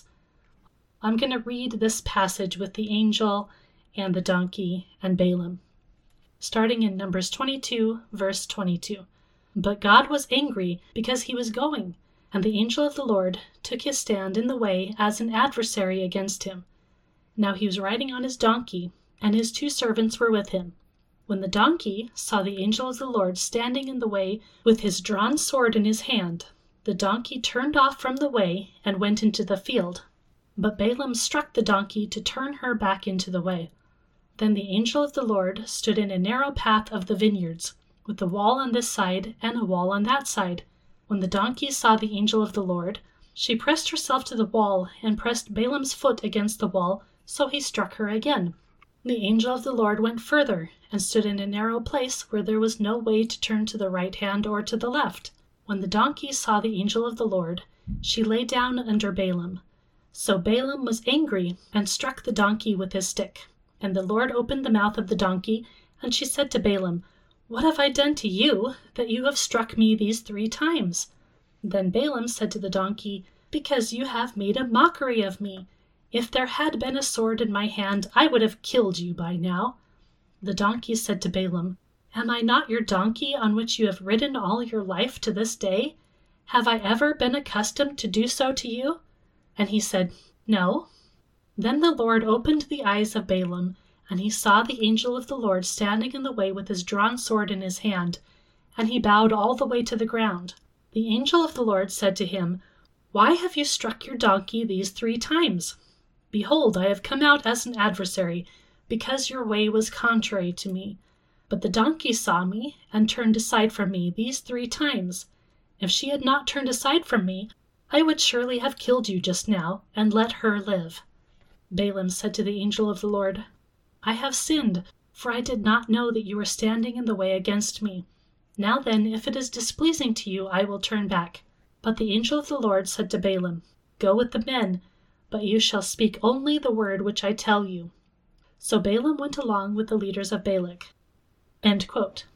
I'm going to read this passage with the angel and the donkey and Balaam, starting in Numbers 22, verse 22. But God was angry because he was going, and the angel of the Lord took his stand in the way as an adversary against him. Now he was riding on his donkey, and his 2 servants were with him. When the donkey saw the angel of the Lord standing in the way with his drawn sword in his hand, the donkey turned off from the way and went into the field. But Balaam struck the donkey to turn her back into the way. Then the angel of the Lord stood in a narrow path of the vineyards, with a wall on this side and a wall on that side. When the donkey saw the angel of the Lord, she pressed herself to the wall and pressed Balaam's foot against the wall, so he struck her again. The angel of the Lord went further and stood in a narrow place where there was no way to turn to the right hand or to the left. When the donkey saw the angel of the Lord, she lay down under Balaam. So Balaam was angry and struck the donkey with his stick. And the Lord opened the mouth of the donkey, and she said to Balaam, what have I done to you that you have struck me these 3 times? Then Balaam said to the donkey, because you have made a mockery of me. If there had been a sword in my hand, I would have killed you by now. The donkey said to Balaam, am I not your donkey on which you have ridden all your life to this day? Have I ever been accustomed to do so to you? And he said, no. Then the Lord opened the eyes of Balaam, and he saw the angel of the Lord standing in the way with his drawn sword in his hand, and he bowed all the way to the ground. The angel of the Lord said to him, why have you struck your donkey these 3 times? Behold, I have come out as an adversary, because your way was contrary to me. But the donkey saw me and turned aside from me these 3 times. If she had not turned aside from me, I would surely have killed you just now and let her live. Balaam said to the angel of the Lord, I have sinned, for I did not know that you were standing in the way against me. Now then, if it is displeasing to you, I will turn back. But the angel of the Lord said to Balaam, go with the men, but you shall speak only the word which I tell you. So Balaam went along with the leaders of Balak. End quote.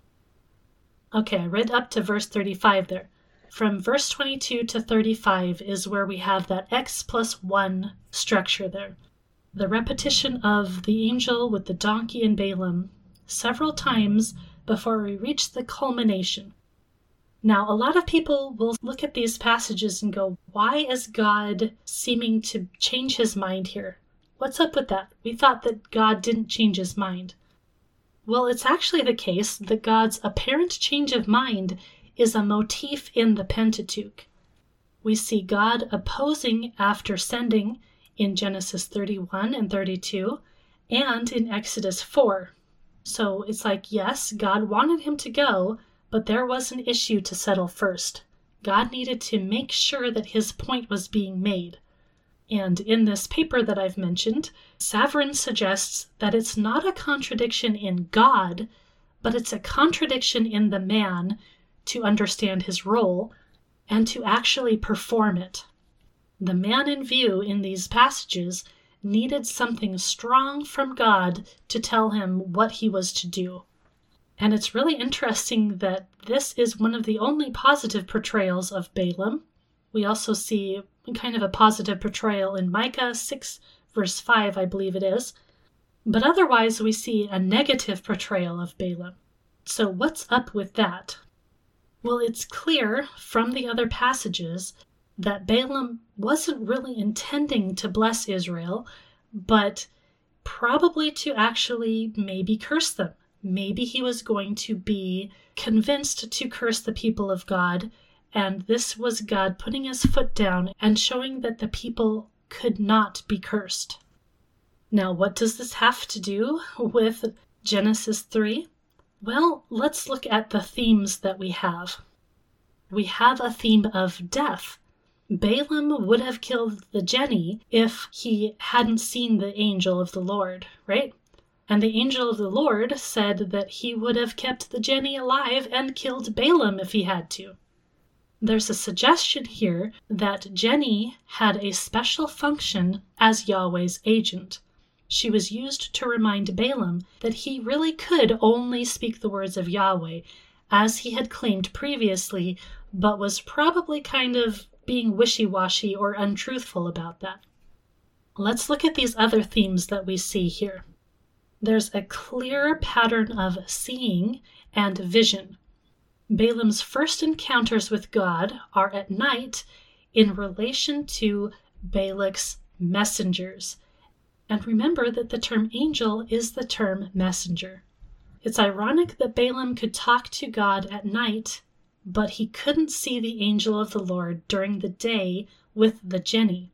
Okay, I read up to verse 35 there. From verse 22 to 35 is where we have that X+1 structure there. The repetition of the angel with the donkey and Balaam several times before we reach the culmination. Now, a lot of people will look at these passages and go, why is God seeming to change his mind here? What's up with that? We thought that God didn't change his mind. Well, it's actually the case that God's apparent change of mind is a motif in the Pentateuch. We see God opposing after sending in Genesis 31 and 32 and in Exodus 4. So it's like, yes, God wanted him to go, But there was an issue to settle first. God needed to make sure that his point was being made. And in this paper that I've mentioned, Savarin suggests that it's not a contradiction in God, but it's a contradiction in the man to understand his role and to actually perform it. The man in view in these passages needed something strong from God to tell him what he was to do. And it's really interesting that this is one of the only positive portrayals of Balaam. We also see kind of a positive portrayal in Micah 6, verse 5, I believe it is. But otherwise, we see a negative portrayal of Balaam. So what's up with that? Well, it's clear from the other passages that Balaam wasn't really intending to bless Israel, but probably to actually maybe curse them. Maybe he was going to be convinced to curse the people of God, and this was God putting his foot down and showing that the people could not be cursed. Now, what does this have to do with Genesis 3? Well, let's look at the themes that we have. We have a theme of death. Balaam would have killed the Jenny if he hadn't seen the angel of the Lord, right? And the angel of the Lord said that he would have kept the Jenny alive and killed Balaam if he had to. There's a suggestion here that Jenny had a special function as Yahweh's agent. She was used to remind Balaam that he really could only speak the words of Yahweh, as he had claimed previously, but was probably kind of being wishy-washy or untruthful about that. Let's look at these other themes that we see here. There's a clear pattern of seeing and vision. Balaam's first encounters with God are at night in relation to Balak's messengers. And remember that the term angel is the term messenger. It's ironic that Balaam could talk to God at night, but he couldn't see the angel of the Lord during the day with the Jenny.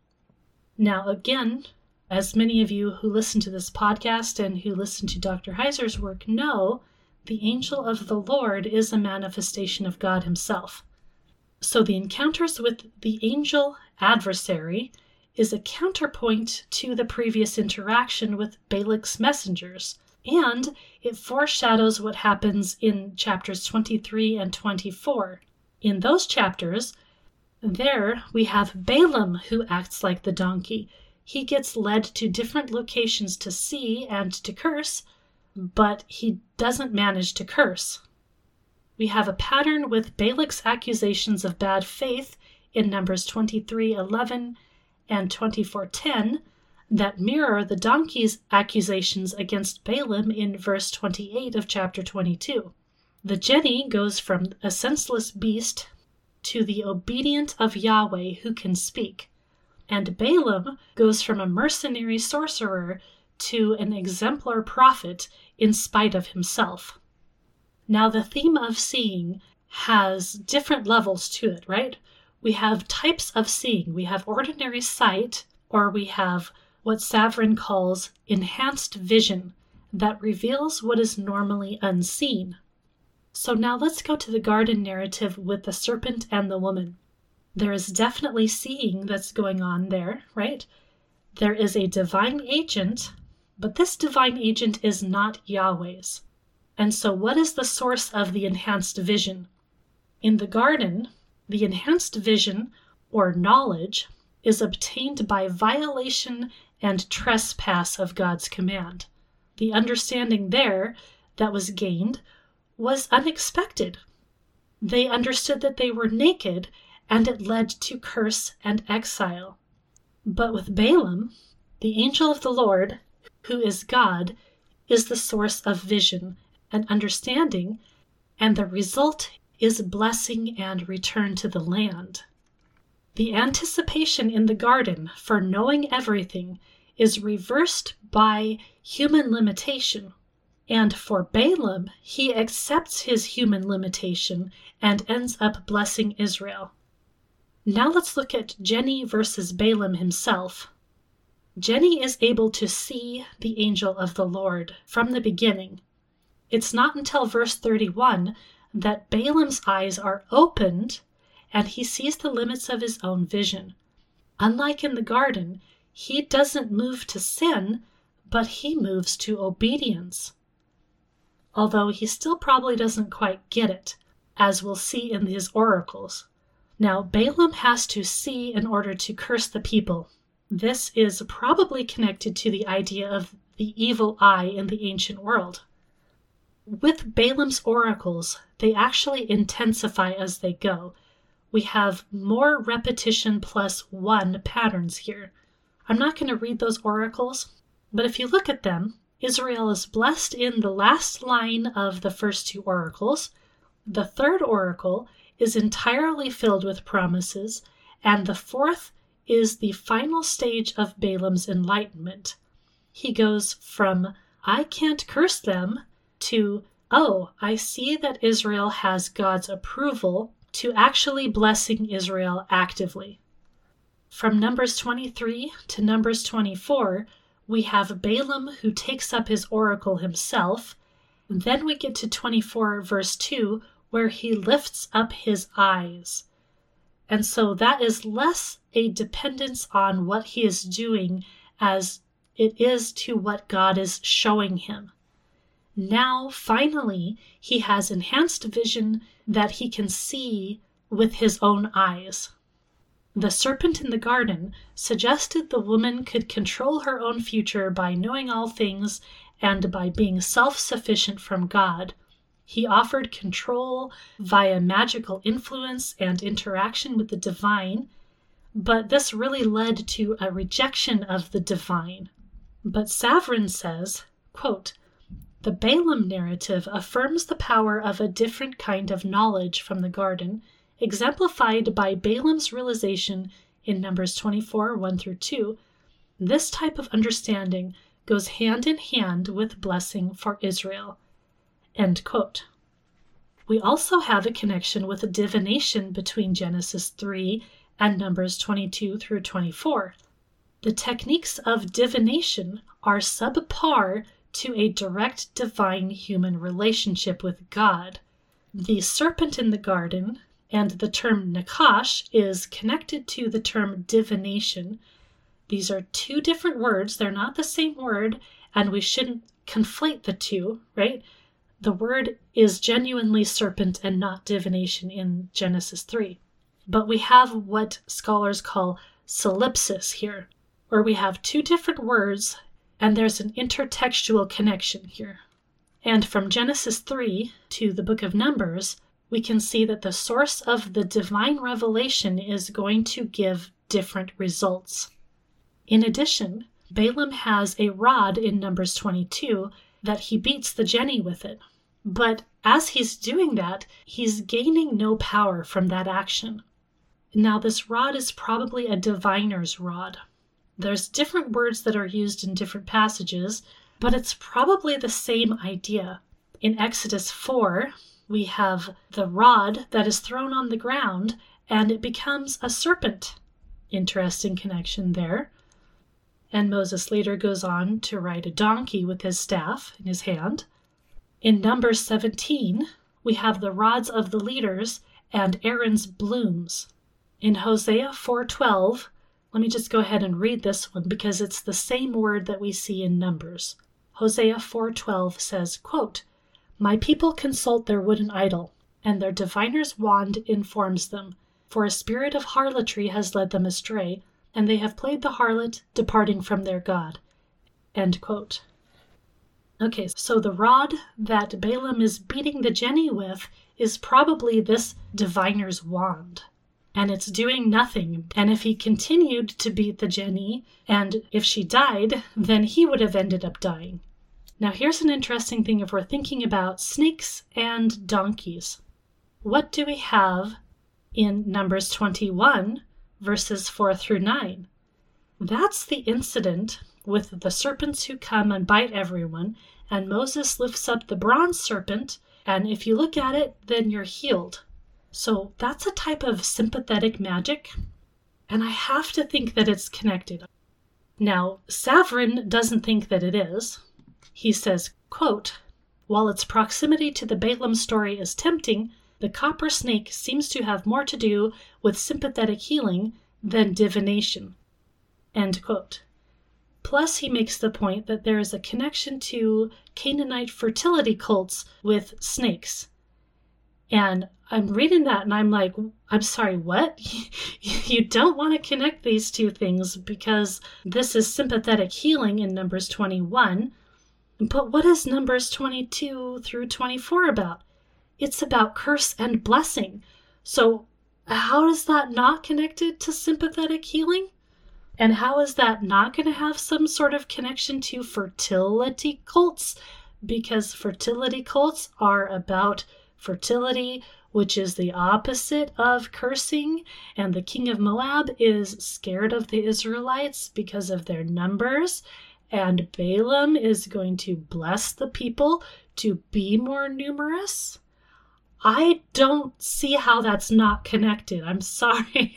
Now again, as many of you who listen to this podcast and who listen to Dr. Heiser's work know, the angel of the Lord is a manifestation of God himself. So the encounters with the angel adversary is a counterpoint to the previous interaction with Balak's messengers, and it foreshadows what happens in chapters 23 and 24. In those chapters, there we have Balaam who acts like the donkey. He gets led to different locations to see and to curse, but he doesn't manage to curse. We have a pattern with Balak's accusations of bad faith in Numbers 23:11 and 24:10 that mirror the donkey's accusations against Balaam in verse 28 of chapter 22. The Jenny goes from a senseless beast to the obedient of Yahweh who can speak, and Balaam goes from a mercenary sorcerer to an exemplar prophet in spite of himself. Now the theme of seeing has different levels to it, right? We have types of seeing. We have ordinary sight, or we have what Savarin calls enhanced vision that reveals what is normally unseen. So now let's go to the garden narrative with the serpent and the woman. There is definitely seeing that's going on there, right? There is a divine agent, but this divine agent is not Yahweh's. And so what is the source of the enhanced vision? In the garden, the enhanced vision, or knowledge, is obtained by violation and trespass of God's command. The understanding there that was gained was unexpected. They understood that they were naked, and it led to curse and exile. But with Balaam, the angel of the Lord, who is God, is the source of vision and understanding, and the result is blessing and return to the land. The anticipation in the garden for knowing everything is reversed by human limitation, and for Balaam, he accepts his human limitation and ends up blessing Israel. Now let's look at Jenny versus Balaam himself. Jenny is able to see the angel of the Lord from the beginning. It's not until verse 31 that Balaam's eyes are opened and he sees the limits of his own vision. Unlike in the garden, he doesn't move to sin, but he moves to obedience. Although he still probably doesn't quite get it, as we'll see in his oracles. Now, Balaam has to see in order to curse the people. This is probably connected to the idea of the evil eye in the ancient world. With Balaam's oracles, they actually intensify as they go. We have more repetition plus one patterns here. I'm not going to read those oracles, but if you look at them, Israel is blessed in the last line of the first two oracles. The third oracle is entirely filled with promises, and the fourth is the final stage of Balaam's enlightenment. He goes from, I can't curse them, to, oh, I see that Israel has God's approval, to actually blessing Israel actively. From Numbers 23 to Numbers 24, we have Balaam who takes up his oracle himself. Then we get to 24 verse 2, where he lifts up his eyes. And so that is less a dependence on what he is doing as it is to what God is showing him. Now, finally, he has enhanced vision that he can see with his own eyes. The serpent in the garden suggested the woman could control her own future by knowing all things and by being self-sufficient from God. He offered control via magical influence and interaction with the divine, but this really led to a rejection of the divine. But Savrin says, quote, the Balaam narrative affirms the power of a different kind of knowledge from the garden, exemplified by Balaam's realization in Numbers 24, 1-2. This type of understanding goes hand in hand with blessing for Israel. End quote. We also have a connection with a divination between Genesis 3 and Numbers 22-24. The techniques of divination are subpar to a direct divine human relationship with God. The serpent in the garden and the term nakash is connected to the term divination. These are two different words. They're not the same word, and we shouldn't conflate the two, right? The word is genuinely serpent and not divination in Genesis 3. But we have what scholars call solipsis here, where we have two different words and there's an intertextual connection here. And from Genesis 3 to the book of Numbers, we can see that the source of the divine revelation is going to give different results. In addition, Balaam has a rod in Numbers 22 that he beats the Jenny with it. But as he's doing that, he's gaining no power from that action. Now, this rod is probably a diviner's rod. There's different words that are used in different passages, but it's probably the same idea. In Exodus 4, we have the rod that is thrown on the ground, and it becomes a serpent. Interesting connection there. And Moses later goes on to ride a donkey with his staff in his hand. In Numbers 17, we have the rods of the leaders and Aaron's blooms. In Hosea 4:12, let me just go ahead and read this one because it's the same word that we see in Numbers. Hosea 4:12 says, quote, my people consult their wooden idol, and their diviner's wand informs them, for a spirit of harlotry has led them astray, and they have played the harlot, departing from their God. End quote. Okay, so the rod that Balaam is beating the Jenny with is probably this diviner's wand. And it's doing nothing. And if he continued to beat the Jenny, and if she died, then he would have ended up dying. Now here's an interesting thing if we're thinking about snakes and donkeys. What do we have in Numbers 21, verses 4-9? That's the incident with the serpents who come and bite everyone, and Moses lifts up the bronze serpent, and if you look at it, then you're healed. So that's a type of sympathetic magic, and I have to think that it's connected. Now, Savrin doesn't think that it is. He says, quote, While its proximity to the Balaam story is tempting, the copper snake seems to have more to do with sympathetic healing than divination. End quote. Plus, he makes the point that there is a connection to Canaanite fertility cults with snakes. And I'm reading that and I'm like, I'm sorry, what? You don't want to connect these two things because this is sympathetic healing in Numbers 21. But what is Numbers 22 through 24 about? It's about curse and blessing. So how is that not connected to sympathetic healing? And how is that not going to have some sort of connection to fertility cults? Because fertility cults are about fertility, which is the opposite of cursing. And the king of Moab is scared of the Israelites because of their numbers. And Balaam is going to bless the people to be more numerous. I don't see how that's not connected. I'm sorry.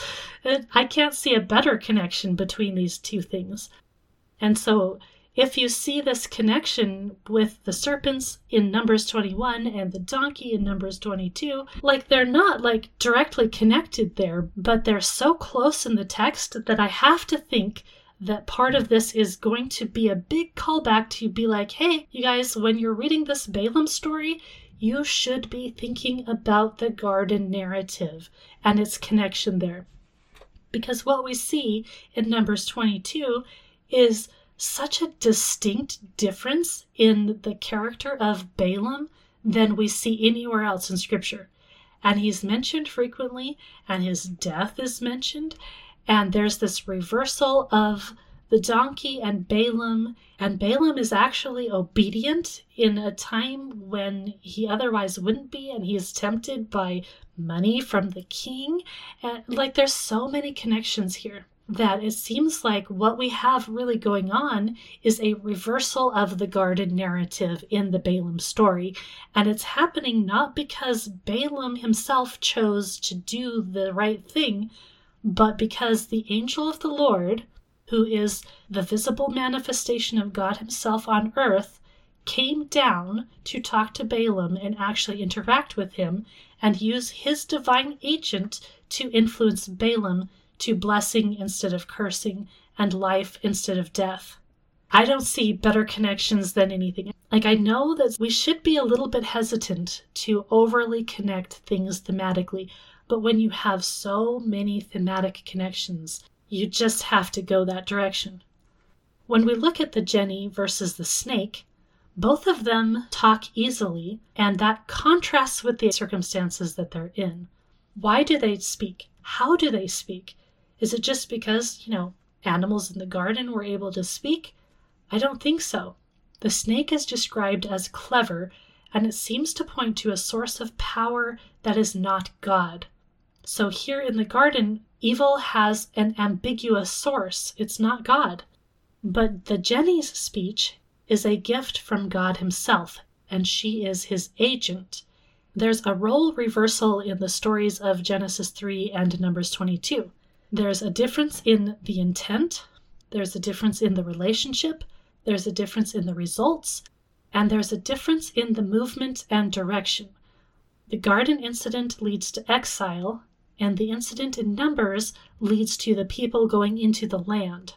I can't see a better connection between these two things. And so if you see this connection with the serpents in Numbers 21 and the donkey in Numbers 22, they're not directly connected there, but they're so close in the text that I have to think that part of this is going to be a big callback to be like, hey, you guys, when you're reading this Balaam story, you should be thinking about the garden narrative and its connection there. Because what we see in Numbers 22 is such a distinct difference in the character of Balaam than we see anywhere else in Scripture. And he's mentioned frequently, and his death is mentioned, and there's this reversal of the donkey and Balaam is actually obedient in a time when he otherwise wouldn't be, and he is tempted by money from the king. And there's so many connections here that it seems like what we have really going on is a reversal of the garden narrative in the Balaam story. And it's happening not because Balaam himself chose to do the right thing, but because the angel of the Lord, who is the visible manifestation of God himself on earth, came down to talk to Balaam and actually interact with him and use his divine agent to influence Balaam to blessing instead of cursing and life instead of death. I don't see better connections than anything. I know that we should be a little bit hesitant to overly connect things thematically, but when you have so many thematic connections, you just have to go that direction. When we look at the Jenny versus the snake, both of them talk easily, and that contrasts with the circumstances that they're in. Why do they speak? How do they speak? Is it just because, animals in the garden were able to speak? I don't think so. The snake is described as clever, and it seems to point to a source of power that is not God. So here in the garden, evil has an ambiguous source. It's not God. But the Jenny's speech is a gift from God himself, and she is his agent. There's a role reversal in the stories of Genesis 3 and Numbers 22. There's a difference in the intent, there's a difference in the relationship, there's a difference in the results, and there's a difference in the movement and direction. The garden incident leads to exile, and the incident in Numbers leads to the people going into the land.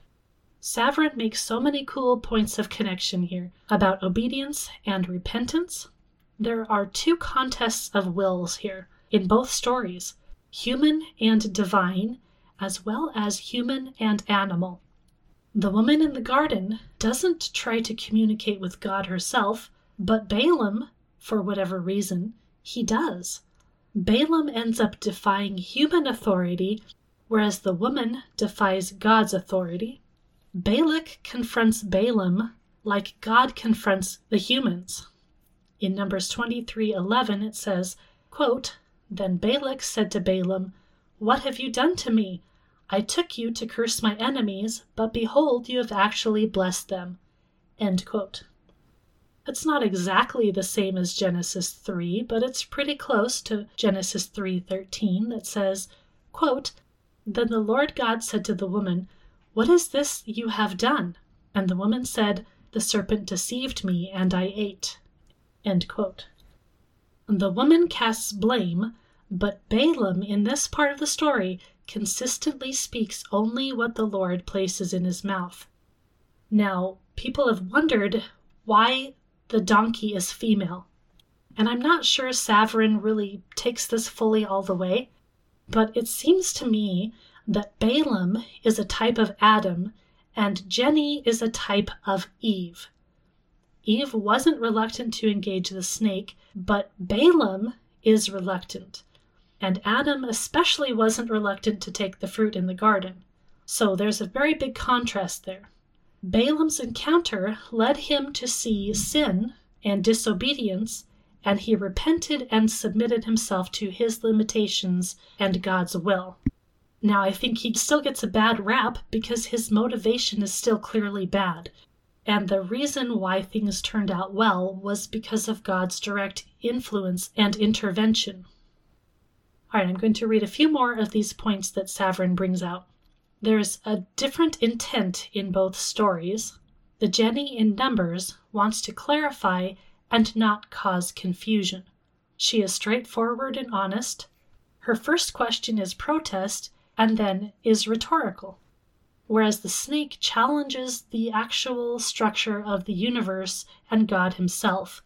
Savrin makes so many cool points of connection here about obedience and repentance. There are two contests of wills here in both stories, human and divine, as well as human and animal. The woman in the garden doesn't try to communicate with God herself, but Balaam, for whatever reason, he does. Balaam ends up defying human authority, whereas the woman defies God's authority. Balak confronts Balaam like God confronts the humans. In Numbers 23:11 it says, quote, "Then Balak said to Balaam, 'What have you done to me? I took you to curse my enemies, but behold, you have actually blessed them.'" End quote. It's not exactly the same as Genesis 3, but it's pretty close to Genesis 3:13 that says, quote, "Then the Lord God said to the woman, 'What is this you have done?' And the woman said, The serpent deceived me, and I ate." End quote. The woman casts blame, but Balaam in this part of the story consistently speaks only what the Lord places in his mouth. Now, people have wondered why the donkey is female. And I'm not sure Savarin really takes this fully all the way, but it seems to me that Balaam is a type of Adam and Jenny is a type of Eve. Eve wasn't reluctant to engage the snake, but Balaam is reluctant. And Adam especially wasn't reluctant to take the fruit in the garden. So there's a very big contrast there. Balaam's encounter led him to see sin and disobedience, and he repented and submitted himself to his limitations and God's will. Now, I think he still gets a bad rap because his motivation is still clearly bad. And the reason why things turned out well was because of God's direct influence and intervention. All right, I'm going to read a few more of these points that Savarin brings out. There's a different intent in both stories. The Jenny in Numbers wants to clarify and not cause confusion. She is straightforward and honest. Her first question is protest and then is rhetorical, whereas the snake challenges the actual structure of the universe and God himself.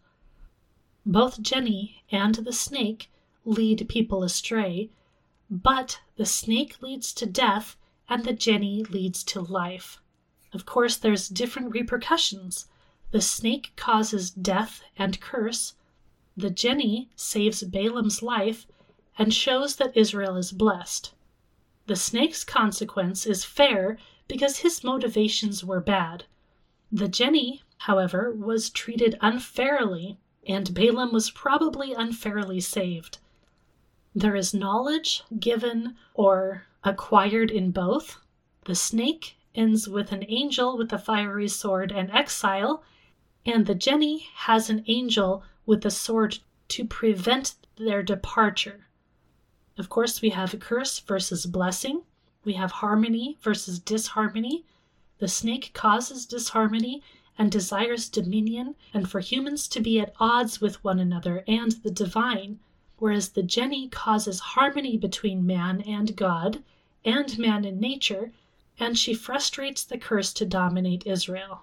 Both Jenny and the snake lead people astray, but the snake leads to death and the Jenny leads to life. Of course, there's different repercussions. The snake causes death and curse. The Jenny saves Balaam's life and shows that Israel is blessed. The snake's consequence is fair because his motivations were bad. The Jenny, however, was treated unfairly, and Balaam was probably unfairly saved. There is knowledge given or acquired in both. The snake ends with an angel with a fiery sword and exile, and the Jenny has an angel with a sword to prevent their departure. Of course, we have curse versus blessing. We have harmony versus disharmony. The snake causes disharmony and desires dominion and for humans to be at odds with one another and the divine, whereas the Jenny causes harmony between man and God and man and nature, and she frustrates the curse to dominate Israel.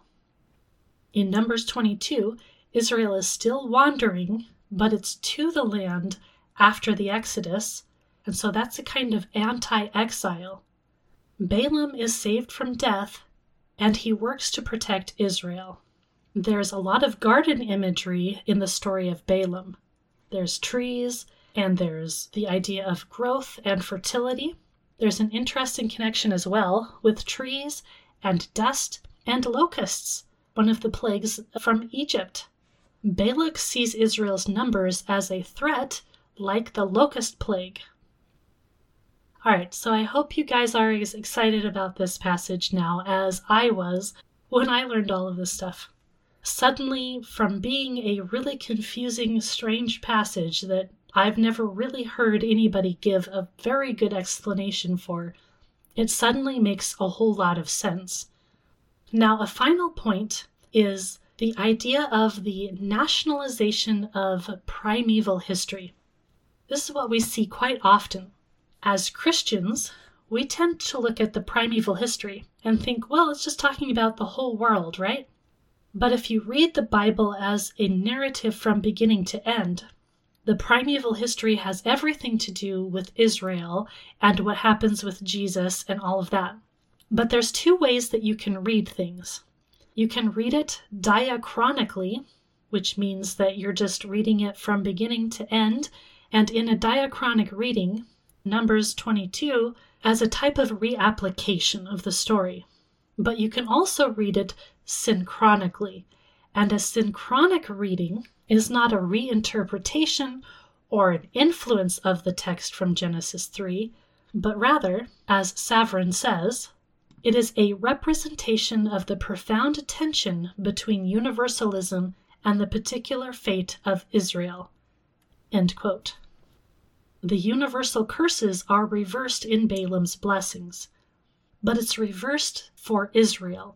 In Numbers 22, Israel is still wandering, but it's to the land after the Exodus, and so that's a kind of anti-exile. Balaam is saved from death, and he works to protect Israel. There's a lot of garden imagery in the story of Balaam. There's trees, and there's the idea of growth and fertility. There's an interesting connection as well with trees and dust and locusts, one of the plagues from Egypt. Balak sees Israel's numbers as a threat, like the locust plague. All right, so I hope you guys are as excited about this passage now as I was when I learned all of this stuff. Suddenly, from being a really confusing, strange passage that I've never really heard anybody give a very good explanation for, it suddenly makes a whole lot of sense. Now, a final point is the idea of the nationalization of primeval history. This is what we see quite often. As Christians, we tend to look at the primeval history and think, well, it's just talking about the whole world, right? But if you read the Bible as a narrative from beginning to end, the primeval history has everything to do with Israel and what happens with Jesus and all of that. But there's two ways that you can read things. You can read it diachronically, which means that you're just reading it from beginning to end, and in a diachronic reading, Numbers 22, as a type of reapplication of the story. But you can also read it synchronically, and a synchronic reading is not a reinterpretation or an influence of the text from Genesis 3, but rather, as Savarin says, it is a representation of the profound tension between universalism and the particular fate of Israel. End quote. The universal curses are reversed in Balaam's blessings, but it's reversed for Israel.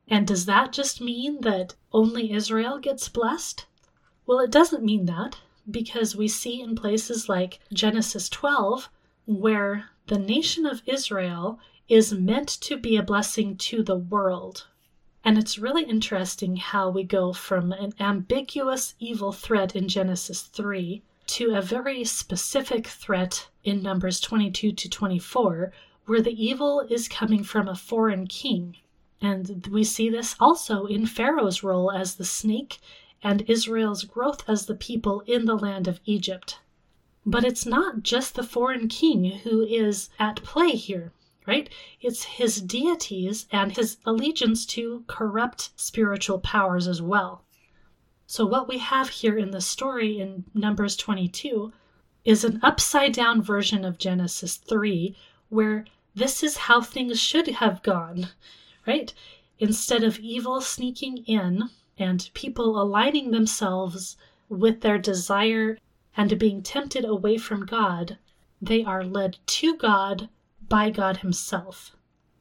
And does that just mean that only Israel gets blessed? Well, it doesn't mean that, because we see in places like Genesis 12, where the nation of Israel is meant to be a blessing to the world. And it's really interesting how we go from an ambiguous evil threat in Genesis 3 to a very specific threat in Numbers 22 to 24, where the evil is coming from a foreign king. And we see this also in Pharaoh's role as the snake and Israel's growth as the people in the land of Egypt. But it's not just the foreign king who is at play here, right? It's his deities and his allegiance to corrupt spiritual powers as well. So what we have here in the story in Numbers 22 is an upside-down version of Genesis 3, where this is how things should have gone, right? Instead of evil sneaking in and people aligning themselves with their desire and being tempted away from God, they are led to God by God himself.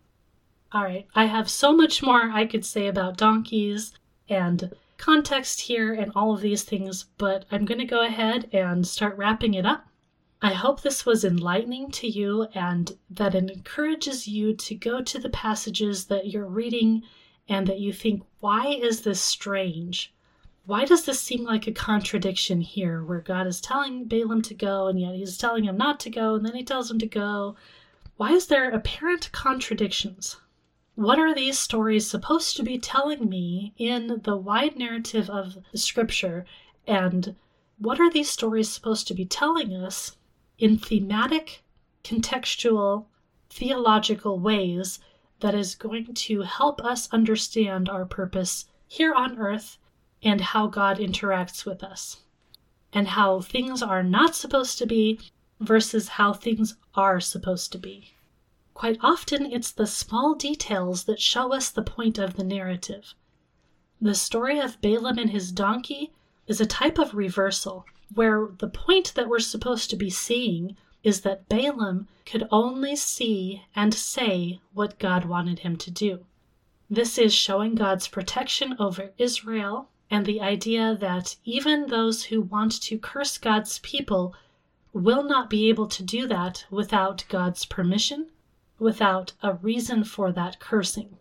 All right, I have so much more I could say about donkeys and context here and all of these things, but I'm going to go ahead and start wrapping it up. I hope this was enlightening to you and that it encourages you to go to the passages that you're reading and that you think, why is this strange? Why does this seem like a contradiction here where God is telling Balaam to go and yet he's telling him not to go and then he tells him to go? Why is there apparent contradictions? What are these stories supposed to be telling me in the wide narrative of the scripture? And what are these stories supposed to be telling us in thematic, contextual, theological ways that is going to help us understand our purpose here on earth and how God interacts with us, and how things are not supposed to be versus how things are supposed to be. Quite often, it's the small details that show us the point of the narrative. The story of Balaam and his donkey is a type of reversal, where the point that we're supposed to be seeing is that Balaam could only see and say what God wanted him to do. This is showing God's protection over Israel and the idea that even those who want to curse God's people will not be able to do that without God's permission, without a reason for that cursing.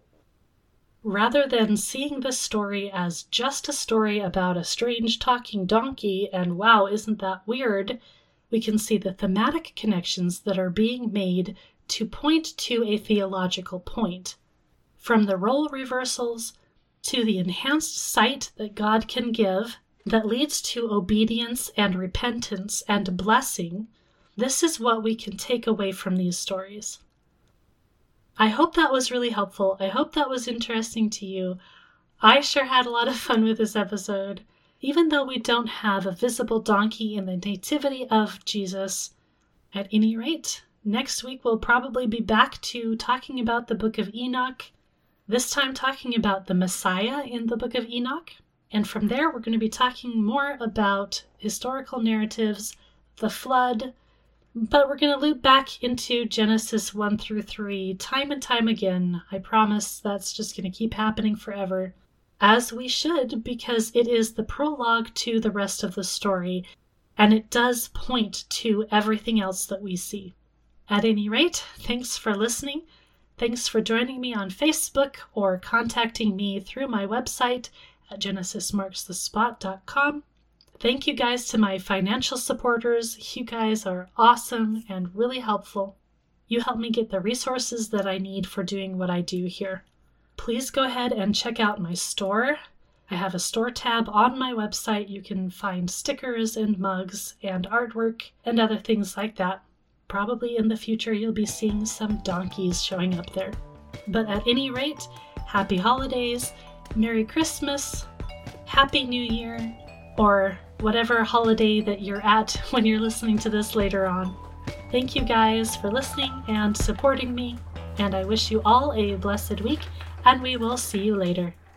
Rather than seeing this story as just a story about a strange talking donkey and wow, isn't that weird, we can see the thematic connections that are being made to point to a theological point. From the role reversals to the enhanced sight that God can give that leads to obedience and repentance and blessing, this is what we can take away from these stories. I hope that was really helpful. I hope that was interesting to you. I sure had a lot of fun with this episode. Even though we don't have a visible donkey in the nativity of Jesus, at any rate, next week we'll probably be back to talking about the book of Enoch, this time talking about the Messiah in the book of Enoch. And from there, we're going to be talking more about historical narratives, the flood, but we're going to loop back into Genesis 1 through 3 time and time again. I promise that's just going to keep happening forever. As we should, because it is the prologue to the rest of the story, and it does point to everything else that we see. At any rate, thanks for listening. Thanks for joining me on Facebook or contacting me through my website at genesismarksthespot.com. Thank you guys to my financial supporters. You guys are awesome and really helpful. You help me get the resources that I need for doing what I do here. Please go ahead and check out my store. I have a store tab on my website. You can find stickers and mugs and artwork and other things like that. Probably in the future you'll be seeing some donkeys showing up there. But at any rate, happy holidays, Merry Christmas, Happy New Year, or whatever holiday that you're at when you're listening to this later on. Thank you guys for listening and supporting me, and I wish you all a blessed week, and we will see you later.